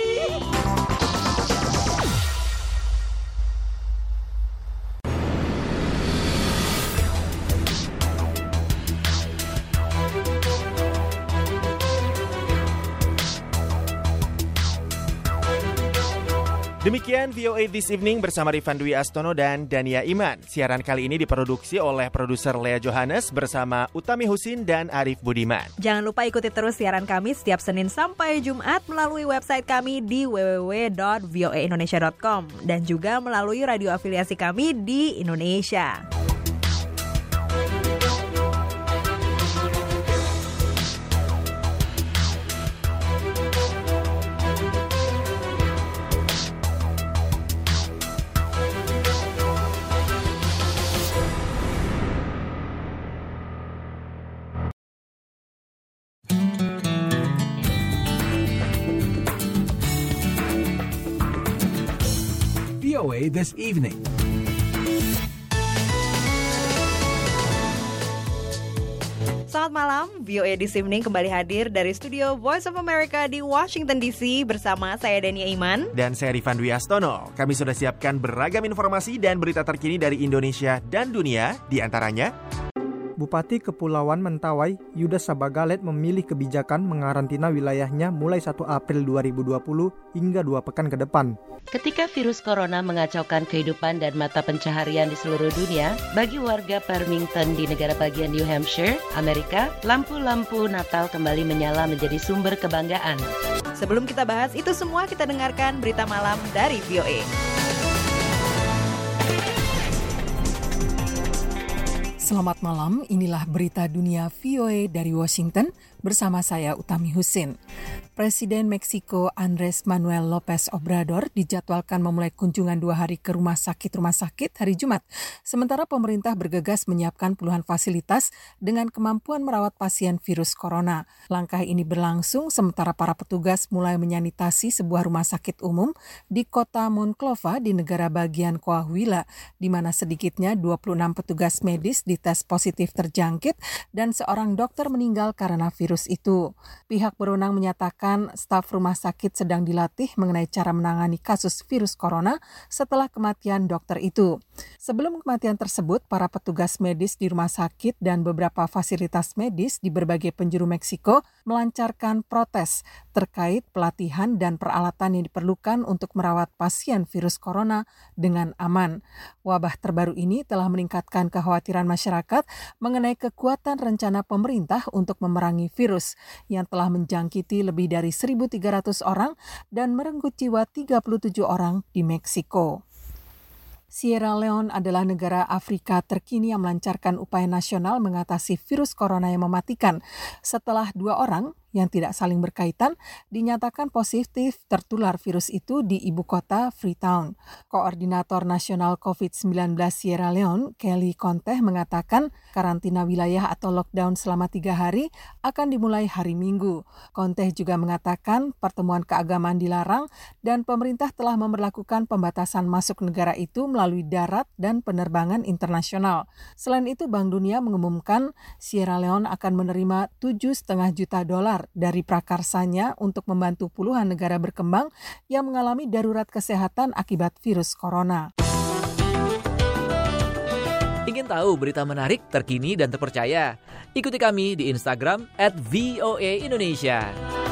[SPEAKER 15] Demikian VOA This Evening bersama Rifan Dwi Astono dan Dania Iman. Siaran kali ini diproduksi oleh produser Lea Johannes bersama Utami Husin dan Arif Budiman.
[SPEAKER 2] Jangan lupa ikuti terus siaran kami setiap Senin sampai Jumat melalui website kami di www.voaindonesia.com dan juga melalui radio afiliasi kami di Indonesia.
[SPEAKER 3] VOA This Evening.
[SPEAKER 2] Selamat malam, VOA This Evening kembali hadir dari studio Voice of America di Washington DC bersama saya Dania Iman.
[SPEAKER 15] Dan saya Rifan Dwi Astono. Kami sudah siapkan beragam informasi dan berita terkini dari Indonesia dan dunia, di antaranya
[SPEAKER 4] Bupati Kepulauan Mentawai, Yuda Sabagalet memilih kebijakan mengarantina wilayahnya mulai 1 April 2020 hingga 2 pekan ke depan.
[SPEAKER 5] Ketika virus corona mengacaukan kehidupan dan mata pencaharian di seluruh dunia, bagi warga Farmington di negara bagian New Hampshire, Amerika, lampu-lampu Natal kembali menyala menjadi sumber kebanggaan.
[SPEAKER 2] Sebelum kita bahas itu semua, kita dengarkan berita malam dari VOA.
[SPEAKER 6] Selamat malam, inilah berita dunia VOA dari Washington bersama saya Utami Husin. Presiden Meksiko Andrés Manuel López Obrador dijadwalkan memulai kunjungan 2 hari ke rumah sakit hari Jumat. Sementara pemerintah bergegas menyiapkan puluhan fasilitas dengan kemampuan merawat pasien virus corona. Langkah ini berlangsung sementara para petugas mulai menyanitasi sebuah rumah sakit umum di kota Monclova di negara bagian Coahuila, di mana sedikitnya 26 petugas medis dites positif terjangkit dan seorang dokter meninggal karena virus itu. Pihak berwenang menyatakan staf rumah sakit sedang dilatih mengenai cara menangani kasus virus corona setelah kematian dokter itu. Sebelum kematian tersebut, para petugas medis di rumah sakit dan beberapa fasilitas medis di berbagai penjuru Meksiko melancarkan protes terkait pelatihan dan peralatan yang diperlukan untuk merawat pasien virus corona dengan aman. Wabah terbaru ini telah meningkatkan kekhawatiran masyarakat mengenai kekuatan rencana pemerintah untuk memerangi virus yang telah menjangkiti lebih dari 1.300 orang dan merenggut jiwa 37 orang di Meksiko. Sierra Leone adalah negara Afrika terkini yang melancarkan upaya nasional mengatasi virus corona yang mematikan setelah 2 orang yang tidak saling berkaitan dinyatakan positif tertular virus itu di ibu kota Freetown. Koordinator Nasional COVID-19 Sierra Leone, Kelly Conteh, mengatakan karantina wilayah atau lockdown selama 3 hari akan dimulai hari Minggu. Conteh juga mengatakan pertemuan keagamaan dilarang dan pemerintah telah memberlakukan pembatasan masuk negara itu melalui darat dan penerbangan internasional. Selain itu, Bank Dunia mengumumkan Sierra Leone akan menerima $7,5 juta dari prakarsanya untuk membantu puluhan negara berkembang yang mengalami darurat kesehatan akibat virus corona.
[SPEAKER 1] Ingin tahu berita menarik, terkini, dan terpercaya? Ikuti kami di Instagram @VOA_Indonesia.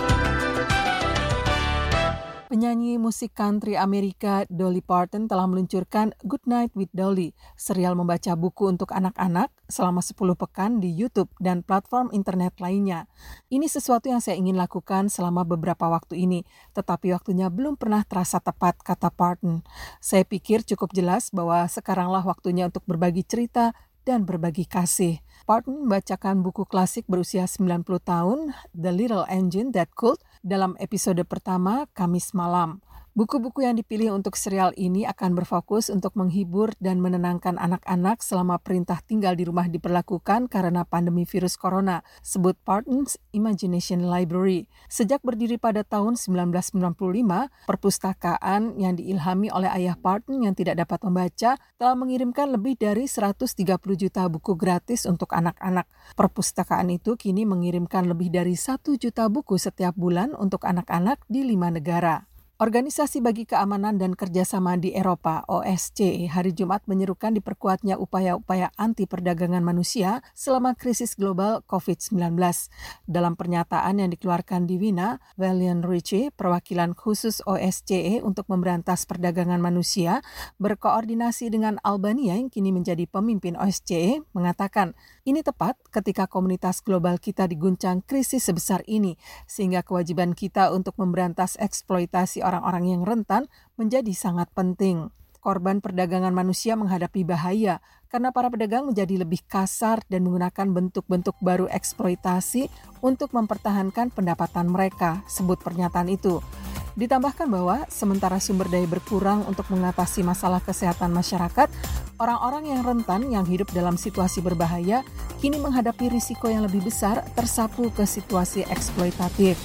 [SPEAKER 6] Penyanyi musik country Amerika Dolly Parton telah meluncurkan Good Night with Dolly, serial membaca buku untuk anak-anak selama 10 pekan di YouTube dan platform internet lainnya. Ini sesuatu yang saya ingin lakukan selama beberapa waktu ini, tetapi waktunya belum pernah terasa tepat, kata Parton. Saya pikir cukup jelas bahwa sekaranglah waktunya untuk berbagi cerita dan berbagi kasih. Parton membacakan buku klasik berusia 90 tahun, The Little Engine That Could, dalam episode pertama Kamis malam. Buku-buku yang dipilih untuk serial ini akan berfokus untuk menghibur dan menenangkan anak-anak selama perintah tinggal di rumah diberlakukan karena pandemi virus corona, sebut Parton's Imagination Library. Sejak berdiri pada tahun 1995, perpustakaan yang diilhami oleh ayah Parton yang tidak dapat membaca telah mengirimkan lebih dari 130 juta buku gratis untuk anak-anak. Perpustakaan itu kini mengirimkan lebih dari 1 juta buku setiap bulan untuk anak-anak di 5 negara. Organisasi Bagi Keamanan dan Kerjasama di Eropa, OSCE, hari Jumat menyerukan diperkuatnya upaya-upaya anti perdagangan manusia selama krisis global COVID-19. Dalam pernyataan yang dikeluarkan di Wina, Valian Ricci, perwakilan khusus OSCE untuk memberantas perdagangan manusia, berkoordinasi dengan Albania yang kini menjadi pemimpin OSCE, mengatakan, ini tepat ketika komunitas global kita diguncang krisis sebesar ini, sehingga kewajiban kita untuk memberantas eksploitasi orang-orang yang rentan menjadi sangat penting. Korban perdagangan manusia menghadapi bahaya karena para pedagang menjadi lebih kasar dan menggunakan bentuk-bentuk baru eksploitasi untuk mempertahankan pendapatan mereka, sebut pernyataan itu. Ditambahkan bahwa sementara sumber daya berkurang untuk mengatasi masalah kesehatan masyarakat, orang-orang yang rentan yang hidup dalam situasi berbahaya kini menghadapi risiko yang lebih besar tersapu ke situasi eksploitatif.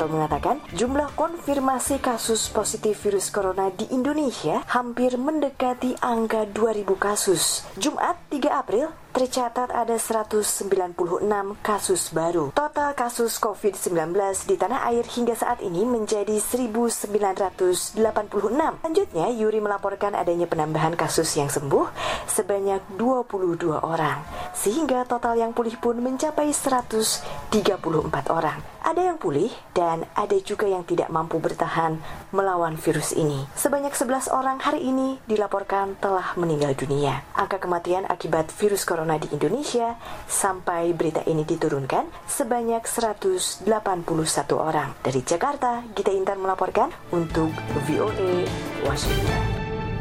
[SPEAKER 7] Wismanto mengatakan jumlah konfirmasi kasus positif virus corona di Indonesia hampir mendekati angka 2.000 kasus. Jumat 3 April tercatat ada 196 kasus baru. Total kasus COVID-19 di tanah air hingga saat ini menjadi 1.986. Selanjutnya, Yuri melaporkan adanya penambahan kasus yang sembuh sebanyak 22 orang. Sehingga total yang pulih pun mencapai 134 orang. Ada yang pulih dan ada juga yang tidak mampu bertahan melawan virus ini. Sebanyak 11 orang hari ini dilaporkan telah meninggal dunia. Angka kematian akibat virus corona di Indonesia sampai berita ini diturunkan sebanyak 181 orang. Dari Jakarta, Gita Intan melaporkan untuk VOA Washington.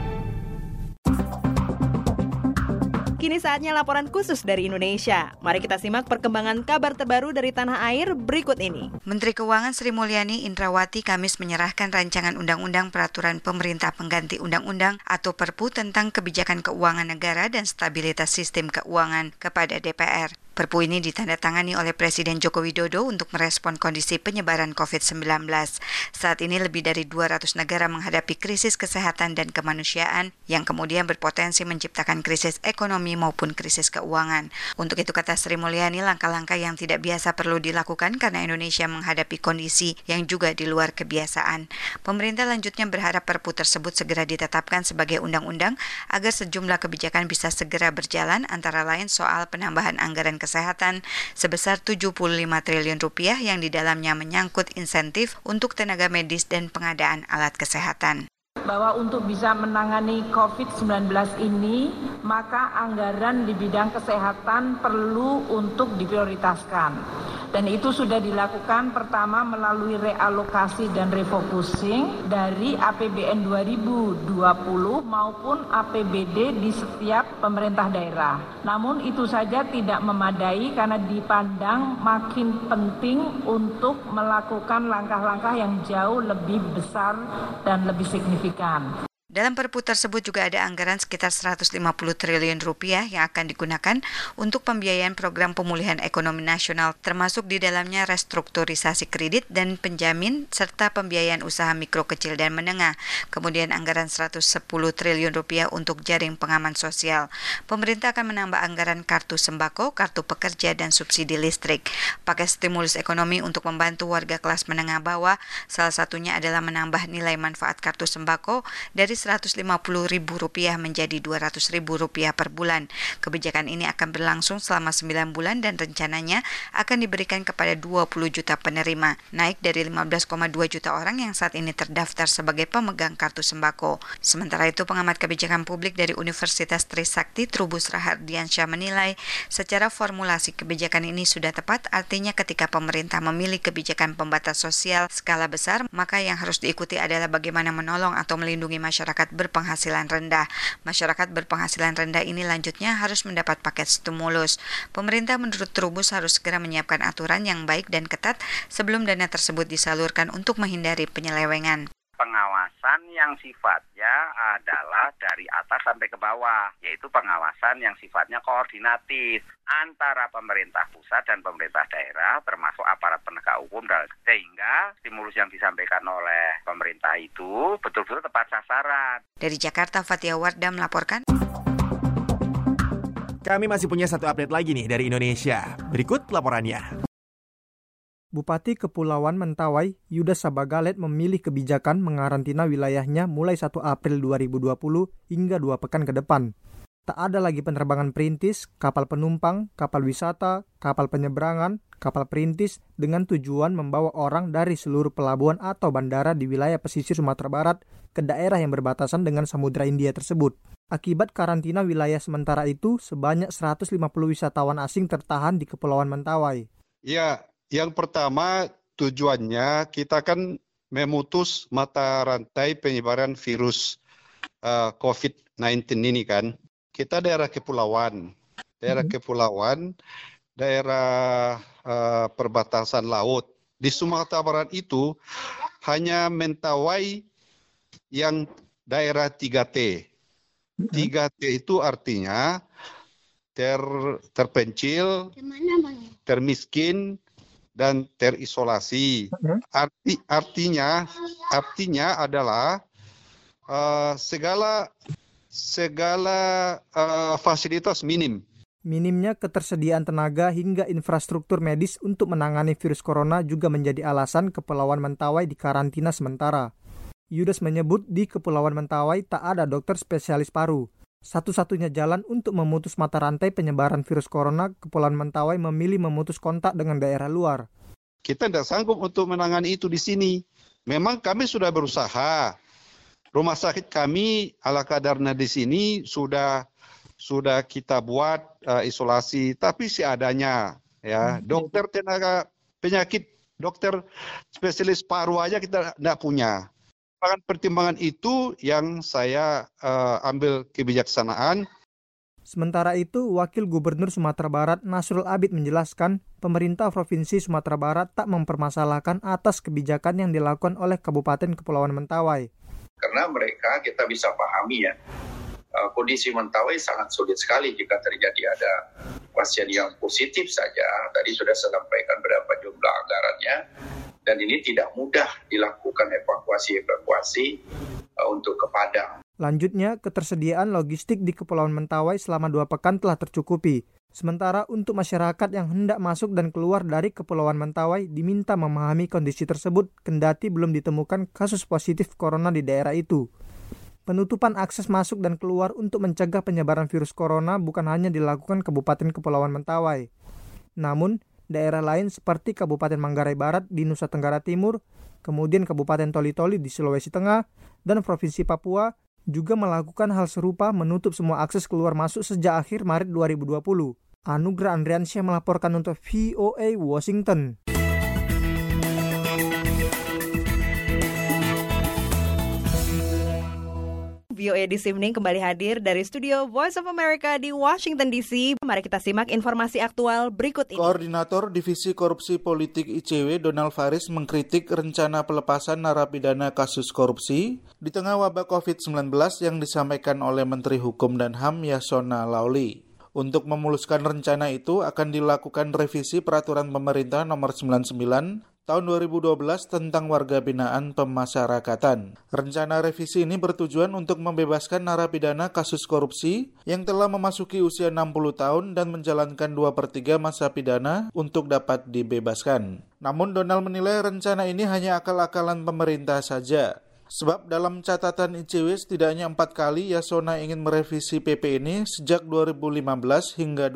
[SPEAKER 2] Kini saatnya laporan khusus dari Indonesia. Mari kita simak perkembangan kabar terbaru dari tanah air berikut ini.
[SPEAKER 8] Menteri Keuangan Sri Mulyani Indrawati Kamis menyerahkan rancangan undang-undang peraturan pemerintah pengganti undang-undang atau Perpu tentang kebijakan keuangan negara dan stabilitas sistem keuangan kepada DPR. Perpu ini ditandatangani oleh Presiden Joko Widodo untuk merespon kondisi penyebaran COVID-19. Saat ini lebih dari 200 negara menghadapi krisis kesehatan dan kemanusiaan yang kemudian berpotensi menciptakan krisis ekonomi maupun krisis keuangan. Untuk itu, kata Sri Mulyani, langkah-langkah yang tidak biasa perlu dilakukan karena Indonesia menghadapi kondisi yang juga di luar kebiasaan. Pemerintah lanjutnya berharap Perpu tersebut segera ditetapkan sebagai undang-undang agar sejumlah kebijakan bisa segera berjalan, antara lain soal penambahan anggaran kesehatan sebesar 75 triliun rupiah yang di dalamnya menyangkut insentif untuk tenaga medis dan pengadaan alat kesehatan.
[SPEAKER 9] Bahwa untuk bisa menangani COVID-19 ini, maka anggaran di bidang kesehatan perlu untuk diprioritaskan. Dan itu sudah dilakukan pertama melalui realokasi dan refocusing dari APBN 2020 maupun APBD di setiap pemerintah daerah. Namun itu saja tidak memadai karena dipandang makin penting untuk melakukan langkah-langkah yang jauh lebih besar dan lebih signifikan.
[SPEAKER 8] Dalam Perpu tersebut juga ada anggaran sekitar 150 triliun rupiah yang akan digunakan untuk pembiayaan program pemulihan ekonomi nasional, termasuk di dalamnya restrukturisasi kredit dan penjamin serta pembiayaan usaha mikro, kecil, dan menengah. Kemudian anggaran 110 triliun rupiah untuk jaring pengaman sosial. Pemerintah akan menambah anggaran kartu sembako, kartu pekerja, dan subsidi listrik. Pakai stimulus ekonomi untuk membantu warga kelas menengah bawah, salah satunya adalah menambah nilai manfaat kartu sembako dari Rp150.000 menjadi Rp200.000 per bulan. Kebijakan ini akan berlangsung selama 9 bulan dan rencananya akan diberikan kepada 20 juta penerima, naik dari 15,2 juta orang yang saat ini terdaftar sebagai pemegang kartu sembako. Sementara itu, pengamat kebijakan publik dari Universitas Trisakti Trubus Rahardiansyah menilai secara formulasi kebijakan ini sudah tepat, artinya ketika pemerintah memilih kebijakan pembatas sosial skala besar, maka yang harus diikuti adalah bagaimana menolong atau melindungi masyarakat berpenghasilan rendah. Masyarakat berpenghasilan rendah ini lanjutnya harus mendapat paket stimulus. Pemerintah menurut Trubus harus segera menyiapkan aturan yang baik dan ketat sebelum dana tersebut disalurkan untuk menghindari penyelewengan.
[SPEAKER 10] Pengawasan yang sifatnya adalah dari atas sampai ke bawah, yaitu pengawasan yang sifatnya koordinatif antara pemerintah pusat dan pemerintah daerah, termasuk aparat penegak hukum, sehingga stimulus yang disampaikan oleh pemerintah itu betul-betul tepat sasaran.
[SPEAKER 8] Dari Jakarta, Fatia Wardah melaporkan.
[SPEAKER 23] Kami masih punya satu update lagi nih dari Indonesia. Berikut laporannya.
[SPEAKER 4] Bupati Kepulauan Mentawai, Yuda Sabagalet memilih kebijakan mengarantina wilayahnya mulai 1 April 2020 hingga 2 pekan ke depan. Tak ada lagi penerbangan perintis, kapal penumpang, kapal wisata, kapal penyeberangan, kapal perintis dengan tujuan membawa orang dari seluruh pelabuhan atau bandara di wilayah pesisir Sumatera Barat ke daerah yang berbatasan dengan Samudra Hindia tersebut. Akibat karantina wilayah sementara itu, sebanyak 150 wisatawan asing tertahan di Kepulauan Mentawai.
[SPEAKER 11] Ya, yang pertama tujuannya kita kan memutus mata rantai penyebaran virus COVID-19 ini kan. Kita daerah kepulauan, daerah perbatasan laut. Di Sumatera Barat itu hanya Mentawai yang daerah 3T. 3T itu artinya terpencil, termiskin, dan terisolasi. Artinya adalah segala fasilitas minim.
[SPEAKER 4] Minimnya ketersediaan tenaga hingga infrastruktur medis untuk menangani virus corona juga menjadi alasan Kepulauan Mentawai dikarantina sementara. Yudas menyebut di Kepulauan Mentawai tak ada dokter spesialis paru. Satu-satunya jalan untuk memutus mata rantai penyebaran virus corona, Kepulauan Mentawai memilih memutus kontak dengan daerah luar.
[SPEAKER 11] Kita tidak sanggup untuk menangani itu di sini. Memang kami sudah berusaha. Rumah sakit kami ala kadarnya di sini sudah kita buat isolasi, tapi seadanya ya. Dokter tenaga penyakit, dokter spesialis paru aja kita tidak punya. Pertimbangan itu yang saya ambil kebijaksanaan.
[SPEAKER 4] Sementara itu, Wakil Gubernur Sumatera Barat Nasrul Abid menjelaskan, pemerintah Provinsi Sumatera Barat tak mempermasalahkan atas kebijakan yang dilakukan oleh Kabupaten Kepulauan Mentawai.
[SPEAKER 12] Karena mereka kita bisa pahami ya, kondisi Mentawai sangat sulit sekali jika terjadi ada pasien yang positif saja. Tadi sudah saya sampaikan berapa jumlah anggarannya, dan ini tidak mudah dilakukan evakuasi untuk ke Padang.
[SPEAKER 4] Lanjutnya, ketersediaan logistik di Kepulauan Mentawai selama 2 pekan telah tercukupi. Sementara untuk masyarakat yang hendak masuk dan keluar dari Kepulauan Mentawai diminta memahami kondisi tersebut kendati belum ditemukan kasus positif corona di daerah itu. Penutupan akses masuk dan keluar untuk mencegah penyebaran virus corona bukan hanya dilakukan Kabupaten Kepulauan Mentawai. Namun, daerah lain seperti Kabupaten Manggarai Barat di Nusa Tenggara Timur, kemudian Kabupaten Toli-Toli di Sulawesi Tengah, dan Provinsi Papua juga melakukan hal serupa menutup semua akses keluar masuk sejak akhir Maret 2020. Anugrah Andriansyah melaporkan untuk VOA Washington.
[SPEAKER 2] VOA This Evening kembali hadir dari studio Voice of America di Washington DC. Mari kita simak informasi aktual berikut ini.
[SPEAKER 13] Koordinator Divisi Korupsi Politik ICW Donald Faris mengkritik rencana pelepasan narapidana kasus korupsi di tengah wabah COVID-19 yang disampaikan oleh Menteri Hukum dan HAM Yasona Lauli. Untuk memuluskan rencana itu akan dilakukan revisi Peraturan Pemerintah Nomor 99 Tahun 2012 tentang warga binaan pemasyarakatan. Rencana revisi ini bertujuan untuk membebaskan narapidana kasus korupsi yang telah memasuki usia 60 tahun dan menjalankan 2/3 masa pidana untuk dapat dibebaskan. Namun Donald menilai rencana ini hanya akal-akalan pemerintah saja. Sebab dalam catatan ICW setidaknya 4 kali Yasona ingin merevisi PP ini sejak 2015 hingga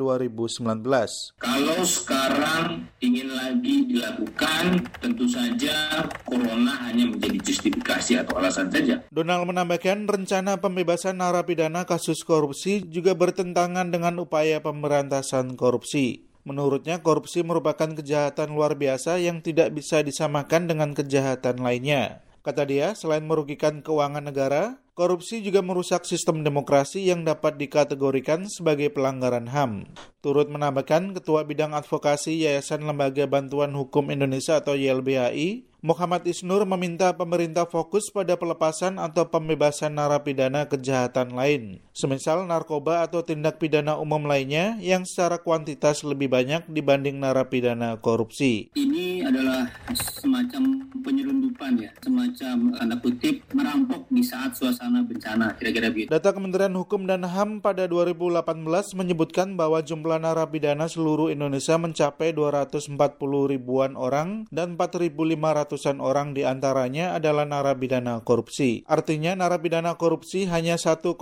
[SPEAKER 13] 2019.
[SPEAKER 14] Kalau sekarang ingin lagi dilakukan, tentu saja corona hanya menjadi justifikasi atau alasan saja.
[SPEAKER 13] Donald menambahkan rencana pembebasan narapidana kasus korupsi juga bertentangan dengan upaya pemberantasan korupsi. Menurutnya, korupsi merupakan kejahatan luar biasa yang tidak bisa disamakan dengan kejahatan lainnya. Kata dia, selain merugikan keuangan negara, korupsi juga merusak sistem demokrasi yang dapat dikategorikan sebagai pelanggaran HAM. Turut menambahkan, Ketua Bidang Advokasi Yayasan Lembaga Bantuan Hukum Indonesia atau YLBHI, Muhammad Isnur meminta pemerintah fokus pada pelepasan atau pembebasan narapidana kejahatan lain, semisal narkoba atau tindak pidana umum lainnya yang secara kuantitas lebih banyak dibanding narapidana korupsi.
[SPEAKER 14] Ini adalah semacam penyelundupan ya, semacam tanda kutip merampok di saat suasana bencana, kira-kira begitu.
[SPEAKER 13] Data Kementerian Hukum dan HAM pada 2018 menyebutkan bahwa jumlah narapidana seluruh Indonesia mencapai 240 ribuan orang dan 4.500-an orang diantaranya adalah narapidana korupsi. Artinya narapidana korupsi hanya 1,8%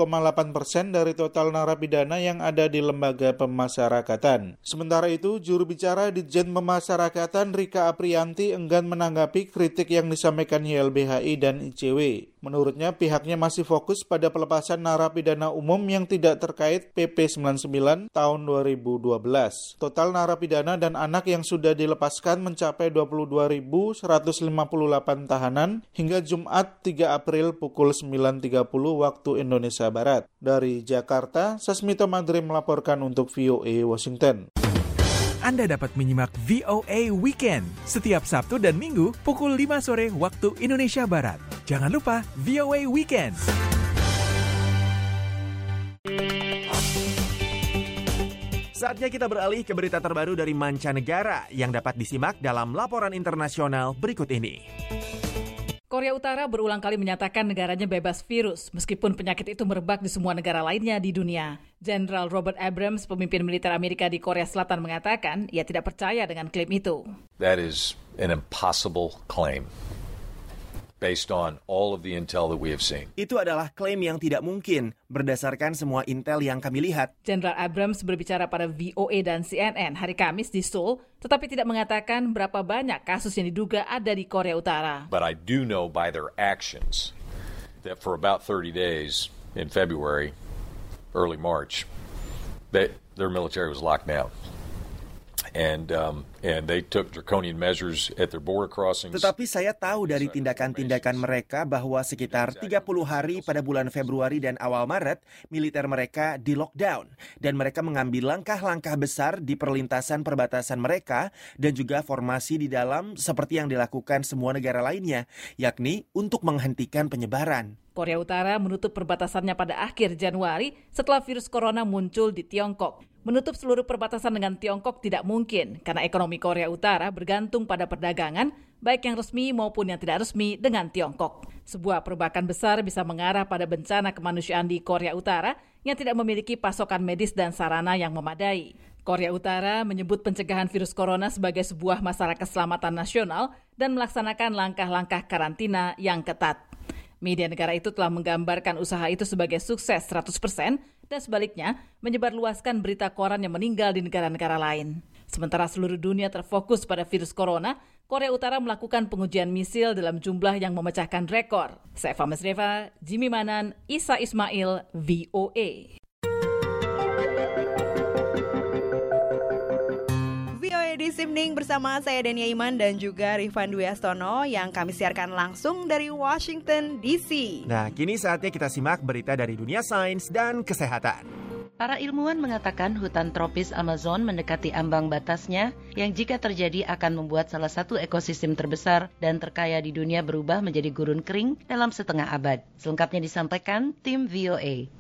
[SPEAKER 13] dari total narapidana yang ada di lembaga pemasyarakatan. Sementara itu, juru bicara Ditjen Pemasyarakatan Rika Aprianti enggan menanggapi kritik yang disampaikan YLBHI dan ICW. Menurutnya, pihaknya masih fokus pada pelepasan narapidana umum yang tidak terkait PP 99 tahun 2012. Total narapidana dan anak yang sudah dilepaskan mencapai 22.158 tahanan hingga Jumat 3 April pukul 9.30 waktu Indonesia Barat. Dari Jakarta, Sasmito Madri melaporkan untuk VOA Washington.
[SPEAKER 3] Anda dapat menyimak VOA Weekend setiap Sabtu dan Minggu pukul 5 sore waktu Indonesia Barat. Jangan lupa VOA Weekend.
[SPEAKER 15] Saatnya kita beralih ke berita terbaru dari mancanegara yang dapat disimak dalam laporan internasional berikut ini.
[SPEAKER 16] Korea Utara berulang kali menyatakan negaranya bebas virus, meskipun penyakit itu merebak di semua negara lainnya di dunia. Jenderal Robert Abrams, pemimpin militer Amerika di Korea Selatan, mengatakan ia tidak percaya dengan klaim itu.
[SPEAKER 17] That is an impossible claim. Based on all of the intel that we have seen.
[SPEAKER 15] Itu adalah klaim yang tidak mungkin berdasarkan semua intel yang kami lihat.
[SPEAKER 16] Jenderal Abrams berbicara pada VOA dan CNN hari Kamis di Seoul, tetapi tidak mengatakan berapa banyak kasus yang diduga ada di Korea Utara.
[SPEAKER 17] But I do know by their actions that for about 30 days in February, early March, their military was locked down. And they took draconian measures at their border crossings.
[SPEAKER 15] Tetapi saya tahu dari tindakan-tindakan mereka bahwa sekitar 30 hari pada bulan Februari dan awal Maret, militer mereka di lockdown dan mereka mengambil langkah-langkah besar di perlintasan perbatasan mereka dan juga formasi di dalam seperti yang dilakukan semua negara lainnya, yakni untuk menghentikan penyebaran.
[SPEAKER 16] Korea Utara menutup perbatasannya pada akhir Januari setelah virus corona muncul di Tiongkok. Menutup seluruh perbatasan dengan Tiongkok tidak mungkin karena ekonomi Korea Utara bergantung pada perdagangan, baik yang resmi maupun yang tidak resmi dengan Tiongkok. Sebuah perombakan besar bisa mengarah pada bencana kemanusiaan di Korea Utara yang tidak memiliki pasokan medis dan sarana yang memadai. Korea Utara menyebut pencegahan virus corona sebagai sebuah masalah keselamatan nasional dan melaksanakan langkah-langkah karantina yang ketat. Media negara itu telah menggambarkan usaha itu sebagai sukses 100% dan sebaliknya menyebarluaskan berita koran yang meninggal di negara-negara lain. Sementara seluruh dunia terfokus pada virus corona, Korea Utara melakukan pengujian misil dalam jumlah yang memecahkan rekor. Saya Eva Mesreva, Jimmy Manan, Isa Ismail, VOA.
[SPEAKER 2] Di Simning bersama saya Dania Iman dan juga Rifan Dwi Astono yang kami siarkan langsung dari Washington DC.
[SPEAKER 15] Nah, kini saatnya kita simak berita dari dunia sains dan kesehatan.
[SPEAKER 5] Para ilmuwan mengatakan hutan tropis Amazon mendekati ambang batasnya yang jika terjadi akan membuat salah satu ekosistem terbesar dan terkaya di dunia berubah menjadi gurun kering dalam setengah abad. Selengkapnya disampaikan tim VOA.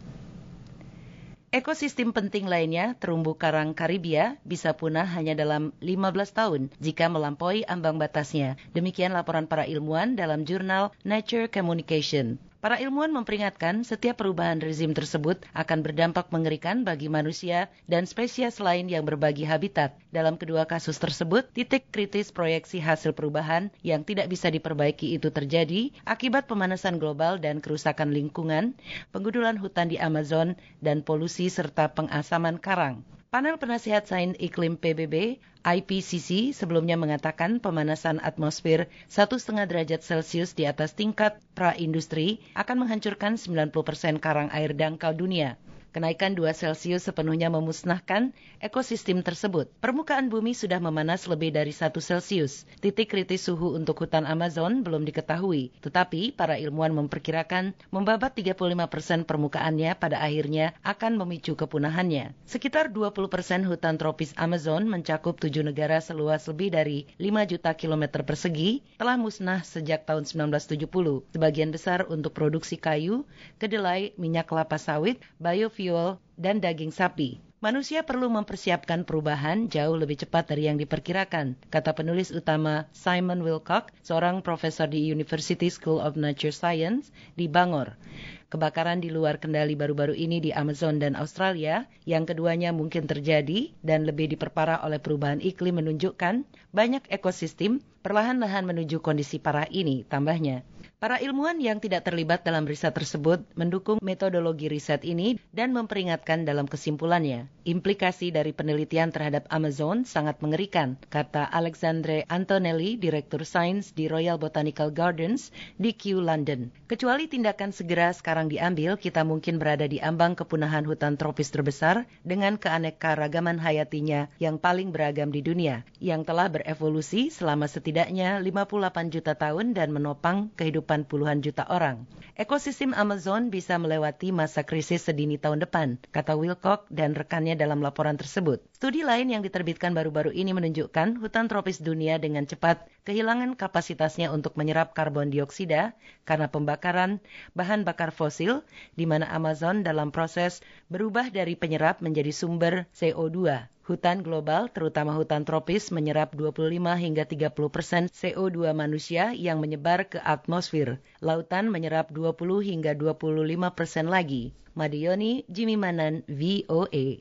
[SPEAKER 5] Ekosistem penting lainnya, terumbu karang Karibia, bisa punah hanya dalam 15 tahun jika melampaui ambang batasnya. Demikian laporan para ilmuwan dalam jurnal Nature Communication. Para ilmuwan memperingatkan setiap perubahan rezim tersebut akan berdampak mengerikan bagi manusia dan spesies lain yang berbagi habitat. Dalam kedua kasus tersebut, titik kritis proyeksi hasil perubahan yang tidak bisa diperbaiki itu terjadi akibat pemanasan global dan kerusakan lingkungan, penggundulan hutan di Amazon, dan polusi serta pengasaman karang. Panel Penasihat Sains Iklim PBB, IPCC, sebelumnya mengatakan pemanasan atmosfer 1,5 derajat Celcius di atas tingkat pra-industri akan menghancurkan 90% karang air dangkal dunia. Kenaikan 2 Celcius sepenuhnya memusnahkan ekosistem tersebut. Permukaan bumi sudah memanas lebih dari 1 Celcius. Titik kritis suhu untuk hutan Amazon belum diketahui, tetapi para ilmuwan memperkirakan membabat 35% permukaannya pada akhirnya akan memicu kepunahannya. Sekitar 20% hutan tropis Amazon mencakup 7 negara seluas lebih dari 5 juta kilometer persegi telah musnah sejak tahun 1970. Sebagian besar untuk produksi kayu, kedelai, minyak kelapa sawit, biofuel, dan daging sapi. Manusia perlu mempersiapkan perubahan jauh lebih cepat dari yang diperkirakan, kata penulis utama Simon Wilcock, seorang profesor di University School of Nature Science di Bangor. Kebakaran di luar kendali baru-baru ini di Amazon dan Australia, yang keduanya mungkin terjadi dan lebih diperparah oleh perubahan iklim menunjukkan banyak ekosistem perlahan-lahan menuju kondisi parah ini, tambahnya. Para ilmuwan yang tidak terlibat dalam riset tersebut mendukung metodologi riset ini dan memperingatkan dalam kesimpulannya. Implikasi dari penelitian terhadap Amazon sangat mengerikan, kata Alexandre Antonelli, Direktur Sains di Royal Botanical Gardens di Kew, London. Kecuali tindakan segera sekarang diambil, kita mungkin berada di ambang kepunahan hutan tropis terbesar dengan keanekaragaman hayatinya yang paling beragam di dunia, yang telah berevolusi selama setidaknya 58 juta tahun dan menopang kehidupan kehidupan puluhan juta orang. Ekosistem Amazon bisa melewati masa krisis sedini tahun depan, kata Wilcock dan rekannya dalam laporan tersebut. Studi lain yang diterbitkan baru-baru ini menunjukkan hutan tropis dunia dengan cepat kehilangan kapasitasnya untuk menyerap karbon dioksida karena pembakaran bahan bakar fosil, di mana Amazon dalam proses berubah dari penyerap menjadi sumber CO2. Hutan global, terutama hutan tropis, menyerap 25 hingga 30% CO2 manusia yang menyebar ke atmosfer. Lautan menyerap 20 hingga 25% lagi. Madioni, Jimmy Manan, VOA.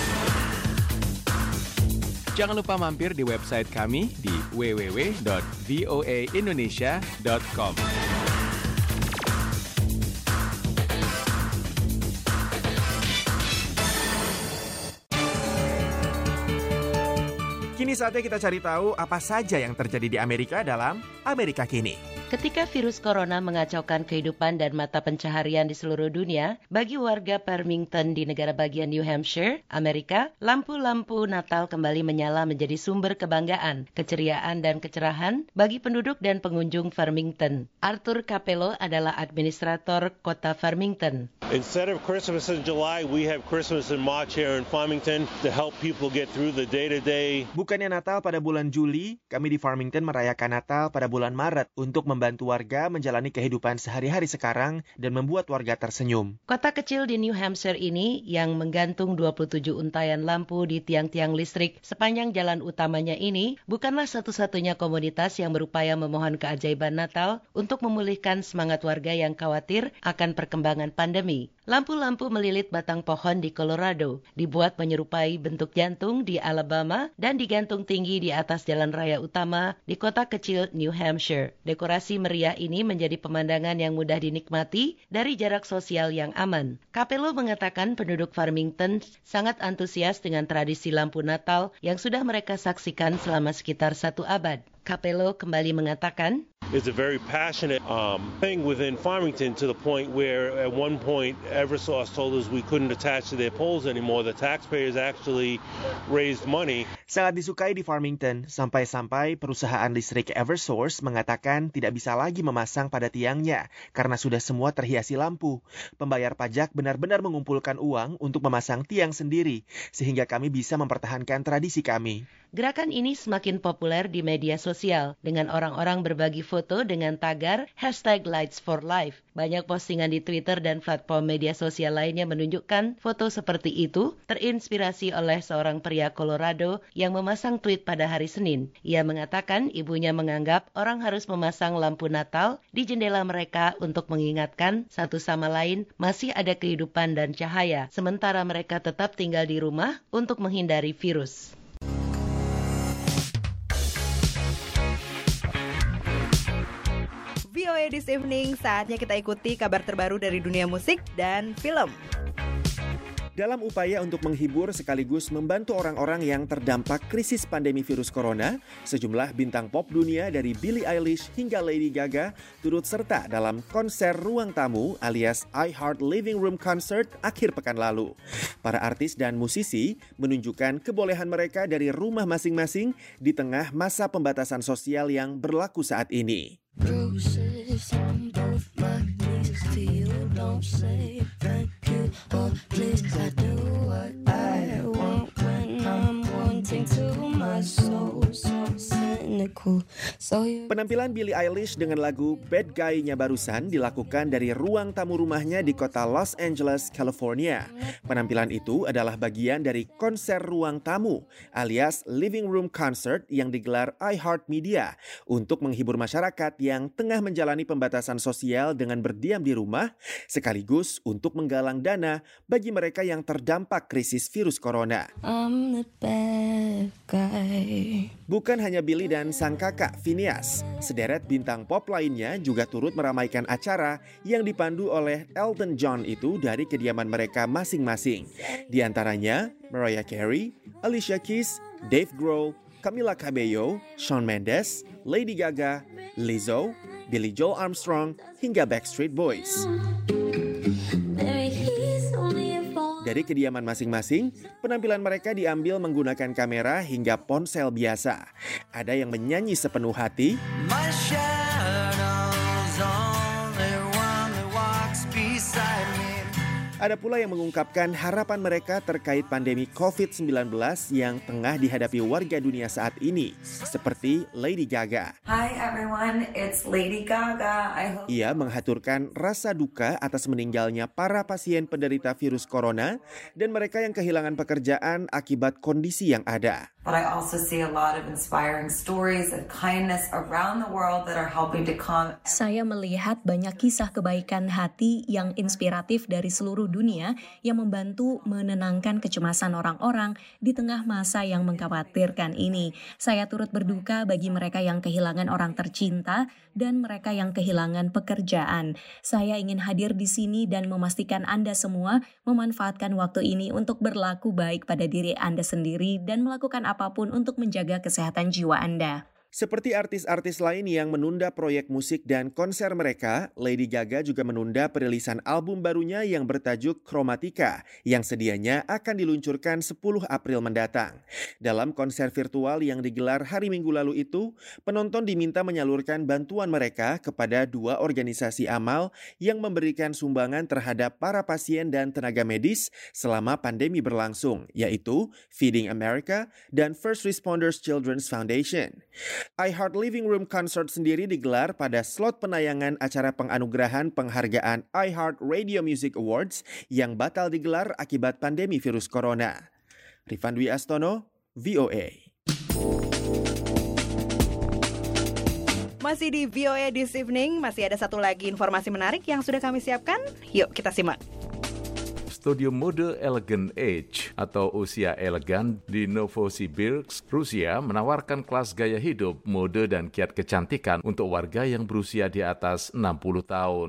[SPEAKER 3] Jangan lupa mampir di website kami di www.voaindonesia.com. Kini saatnya kita cari tahu apa saja yang terjadi di Amerika dalam Amerika Kini.
[SPEAKER 5] Ketika virus corona mengacaukan kehidupan dan mata pencaharian di seluruh dunia, bagi warga Farmington di negara bagian New Hampshire, Amerika, lampu-lampu Natal kembali menyala menjadi sumber kebanggaan, keceriaan, dan kecerahan bagi penduduk dan pengunjung Farmington. Arthur Capello adalah administrator kota Farmington.
[SPEAKER 18] Instead of Christmas in July, we have Christmas in March here in Farmington to help people get through the day-to-day.
[SPEAKER 15] Bukannya Natal pada bulan Juli, kami di Farmington merayakan Natal pada bulan Maret untuk membantu warga menjalani kehidupan sehari-hari sekarang dan membuat warga tersenyum.
[SPEAKER 5] Kota kecil di New Hampshire ini yang menggantung 27 untayan lampu di tiang-tiang listrik sepanjang jalan utamanya ini bukanlah satu-satunya komunitas yang berupaya memohon keajaiban Natal untuk memulihkan semangat warga yang khawatir akan perkembangan pandemi. Lampu-lampu melilit batang pohon di Colorado, dibuat menyerupai bentuk jantung di Alabama dan digantung tinggi di atas jalan raya utama di kota kecil New Hampshire. Dekorasi meriah ini menjadi pemandangan yang mudah dinikmati dari jarak sosial yang aman. Capello mengatakan penduduk Farmington sangat antusias dengan tradisi lampu Natal yang sudah mereka saksikan selama sekitar 1 abad. Capello kembali mengatakan,
[SPEAKER 18] It's a very passionate thing within Farmington to the point where at one point Eversource told us we couldn't attach to their poles anymore. The taxpayers actually raised money.
[SPEAKER 15] Sangat disukai di Farmington sampai-sampai perusahaan listrik Eversource mengatakan tidak bisa lagi memasang pada tiangnya karena sudah semua terhiasi lampu. Pembayar pajak benar-benar mengumpulkan uang untuk memasang tiang sendiri sehingga kami bisa mempertahankan tradisi kami.
[SPEAKER 5] Gerakan ini semakin populer di media sosial dengan orang-orang berbagi foto dengan tagar #LightsForLife. Banyak postingan di Twitter dan platform media sosial lainnya menunjukkan foto seperti itu terinspirasi oleh seorang pria Colorado yang memasang tweet pada hari Senin. Ia mengatakan ibunya menganggap orang harus memasang lampu Natal di jendela mereka untuk mengingatkan satu sama lain masih ada kehidupan dan cahaya, sementara mereka tetap tinggal di rumah untuk menghindari virus.
[SPEAKER 2] VOA This Evening, saatnya kita ikuti kabar terbaru dari dunia musik dan film.
[SPEAKER 15] Dalam upaya untuk menghibur sekaligus membantu orang-orang yang terdampak krisis pandemi virus corona, sejumlah bintang pop dunia dari Billie Eilish hingga Lady Gaga turut serta dalam konser ruang tamu alias iHeart Living Room Concert akhir pekan lalu. Para artis dan musisi menunjukkan kebolehan mereka dari rumah masing-masing di tengah masa pembatasan sosial yang berlaku saat ini. Bruises on both my knees to you, don't say thank you, or please I do what I want when I'm wanting to, my soul so cynical. Penampilan Billie Eilish dengan lagu Bad Guy-nya barusan dilakukan dari ruang tamu rumahnya di kota Los Angeles, California. Penampilan itu adalah bagian dari konser ruang tamu alias Living Room Concert yang digelar iHeart Media untuk menghibur masyarakat yang tengah menjalani pembatasan sosial dengan berdiam di rumah, sekaligus untuk menggalang dana bagi mereka yang terdampak krisis virus corona. I'm the bad guy. Bukan hanya Billy dan sang kakak Phineas, sederet bintang pop lainnya juga turut meramaikan acara yang dipandu oleh Elton John itu dari kediaman mereka masing-masing. Di antaranya Mariah Carey, Alicia Keys, Dave Grohl, Camila Cabello, Shawn Mendes, Lady Gaga, Lizzo, Billy Joel Armstrong, hingga Backstreet Boys. Dari kediaman masing-masing, penampilan mereka diambil menggunakan kamera hingga ponsel biasa. Ada yang menyanyi sepenuh hati, Ada pula yang mengungkapkan harapan mereka terkait pandemi COVID-19 yang tengah dihadapi warga dunia saat ini, seperti Lady Gaga.
[SPEAKER 19] Hi everyone, it's Lady Gaga.
[SPEAKER 15] Ia menghaturkan rasa duka atas meninggalnya para pasien penderita virus corona dan mereka yang kehilangan pekerjaan akibat kondisi yang ada.
[SPEAKER 19] But I also see a lot of inspiring stories of kindness around the world that are helping to calm.
[SPEAKER 20] Saya melihat banyak kisah kebaikan hati yang inspiratif dari seluruh dunia yang membantu menenangkan kecemasan orang-orang di tengah masa yang mengkhawatirkan ini. Saya turut berduka bagi mereka yang kehilangan orang tercinta dan mereka yang kehilangan pekerjaan. Saya ingin hadir di sini dan memastikan Anda semua memanfaatkan waktu ini untuk berlaku baik pada diri Anda sendiri dan melakukan apapun untuk menjaga kesehatan jiwa Anda.
[SPEAKER 15] Seperti artis-artis lain yang menunda proyek musik dan konser mereka, Lady Gaga juga menunda perilisan album barunya yang bertajuk Chromatica yang sedianya akan diluncurkan 10 April mendatang. Dalam konser virtual yang digelar hari Minggu lalu itu, penonton diminta menyalurkan bantuan mereka kepada 2 organisasi amal yang memberikan sumbangan terhadap para pasien dan tenaga medis selama pandemi berlangsung, yaitu Feeding America dan First Responders Children's Foundation. iHeart Living Room Concert sendiri digelar pada slot penayangan acara penganugerahan penghargaan iHeart Radio Music Awards yang batal digelar akibat pandemi virus corona. Rifan Dwi Astono, VOA.
[SPEAKER 2] Masih di VOA This Evening, masih ada satu lagi informasi menarik yang sudah kami siapkan. Yuk kita simak.
[SPEAKER 21] Studio mode Elegant Age atau usia elegan di Novosibirsk, Rusia menawarkan kelas gaya hidup, mode dan kiat kecantikan untuk warga yang berusia di atas 60 tahun.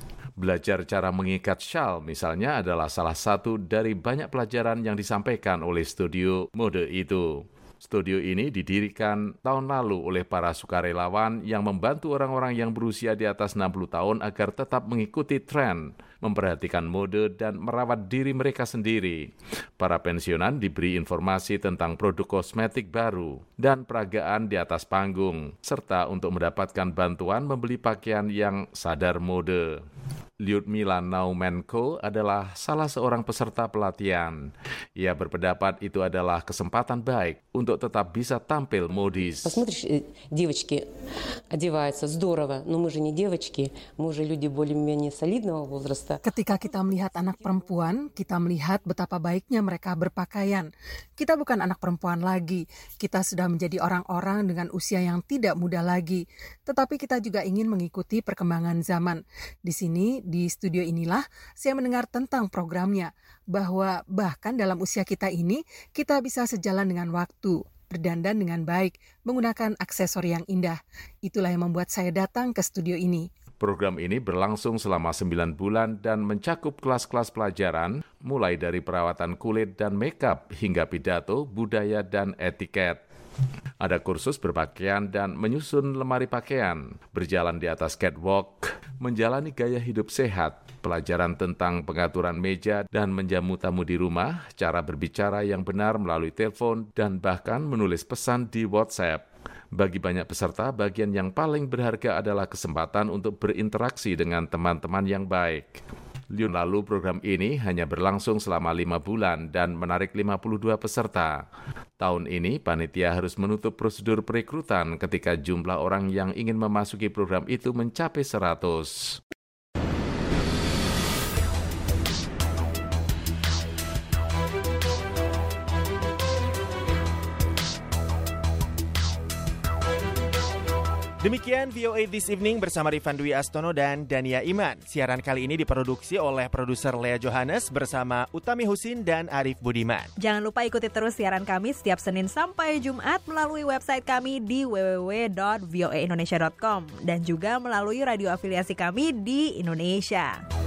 [SPEAKER 21] Belajar cara mengikat syal misalnya adalah salah satu dari banyak pelajaran yang disampaikan oleh studio mode itu. Studio ini didirikan tahun lalu oleh para sukarelawan yang membantu orang-orang yang berusia di atas 60 tahun agar tetap mengikuti tren, memperhatikan mode dan merawat diri mereka sendiri. Para pensiunan diberi informasi tentang produk kosmetik baru dan peragaan di atas panggung, serta untuk mendapatkan bantuan membeli pakaian yang sadar mode. Lyudmila Naumenko adalah salah seorang peserta pelatihan. Ia berpendapat itu adalah kesempatan baik untuk tetap bisa tampil modis.
[SPEAKER 22] Посмотришь, девочки одеваются здорово, но мы же не девочки, мы же люди более-менее солидного возраста.
[SPEAKER 6] Ketika kita melihat anak perempuan, kita melihat betapa baiknya mereka berpakaian. Kita bukan anak perempuan lagi, kita sudah menjadi orang-orang dengan usia yang tidak muda lagi. Tetapi kita juga ingin mengikuti perkembangan zaman. Di sini, di studio inilah saya mendengar tentang programnya, bahwa bahkan dalam usia kita ini, kita bisa sejalan dengan waktu, berdandan dengan baik, menggunakan aksesori yang indah. Itulah yang membuat saya datang ke studio ini.
[SPEAKER 21] Program ini berlangsung selama 9 bulan dan mencakup kelas-kelas pelajaran, mulai dari perawatan kulit dan makeup hingga pidato, budaya, dan etiket. Ada kursus berpakaian dan menyusun lemari pakaian, berjalan di atas catwalk, menjalani gaya hidup sehat, pelajaran tentang pengaturan meja dan menjamu tamu di rumah, cara berbicara yang benar melalui telepon, dan bahkan menulis pesan di WhatsApp. Bagi banyak peserta, bagian yang paling berharga adalah kesempatan untuk berinteraksi dengan teman-teman yang baik. Lalu program ini hanya berlangsung selama 5 bulan dan menarik 52 peserta. Tahun ini, panitia harus menutup prosedur perekrutan ketika jumlah orang yang ingin memasuki program itu mencapai 100.
[SPEAKER 15] Demikian VOA This Evening bersama Rifan Dwi Astono dan Dania Iman. Siaran kali ini diproduksi oleh produser Lea Johannes bersama Utami Husin dan Arif Budiman.
[SPEAKER 2] Jangan lupa ikuti terus siaran kami setiap Senin sampai Jumat melalui website kami di www.voaindonesia.com dan juga melalui radio afiliasi kami di Indonesia.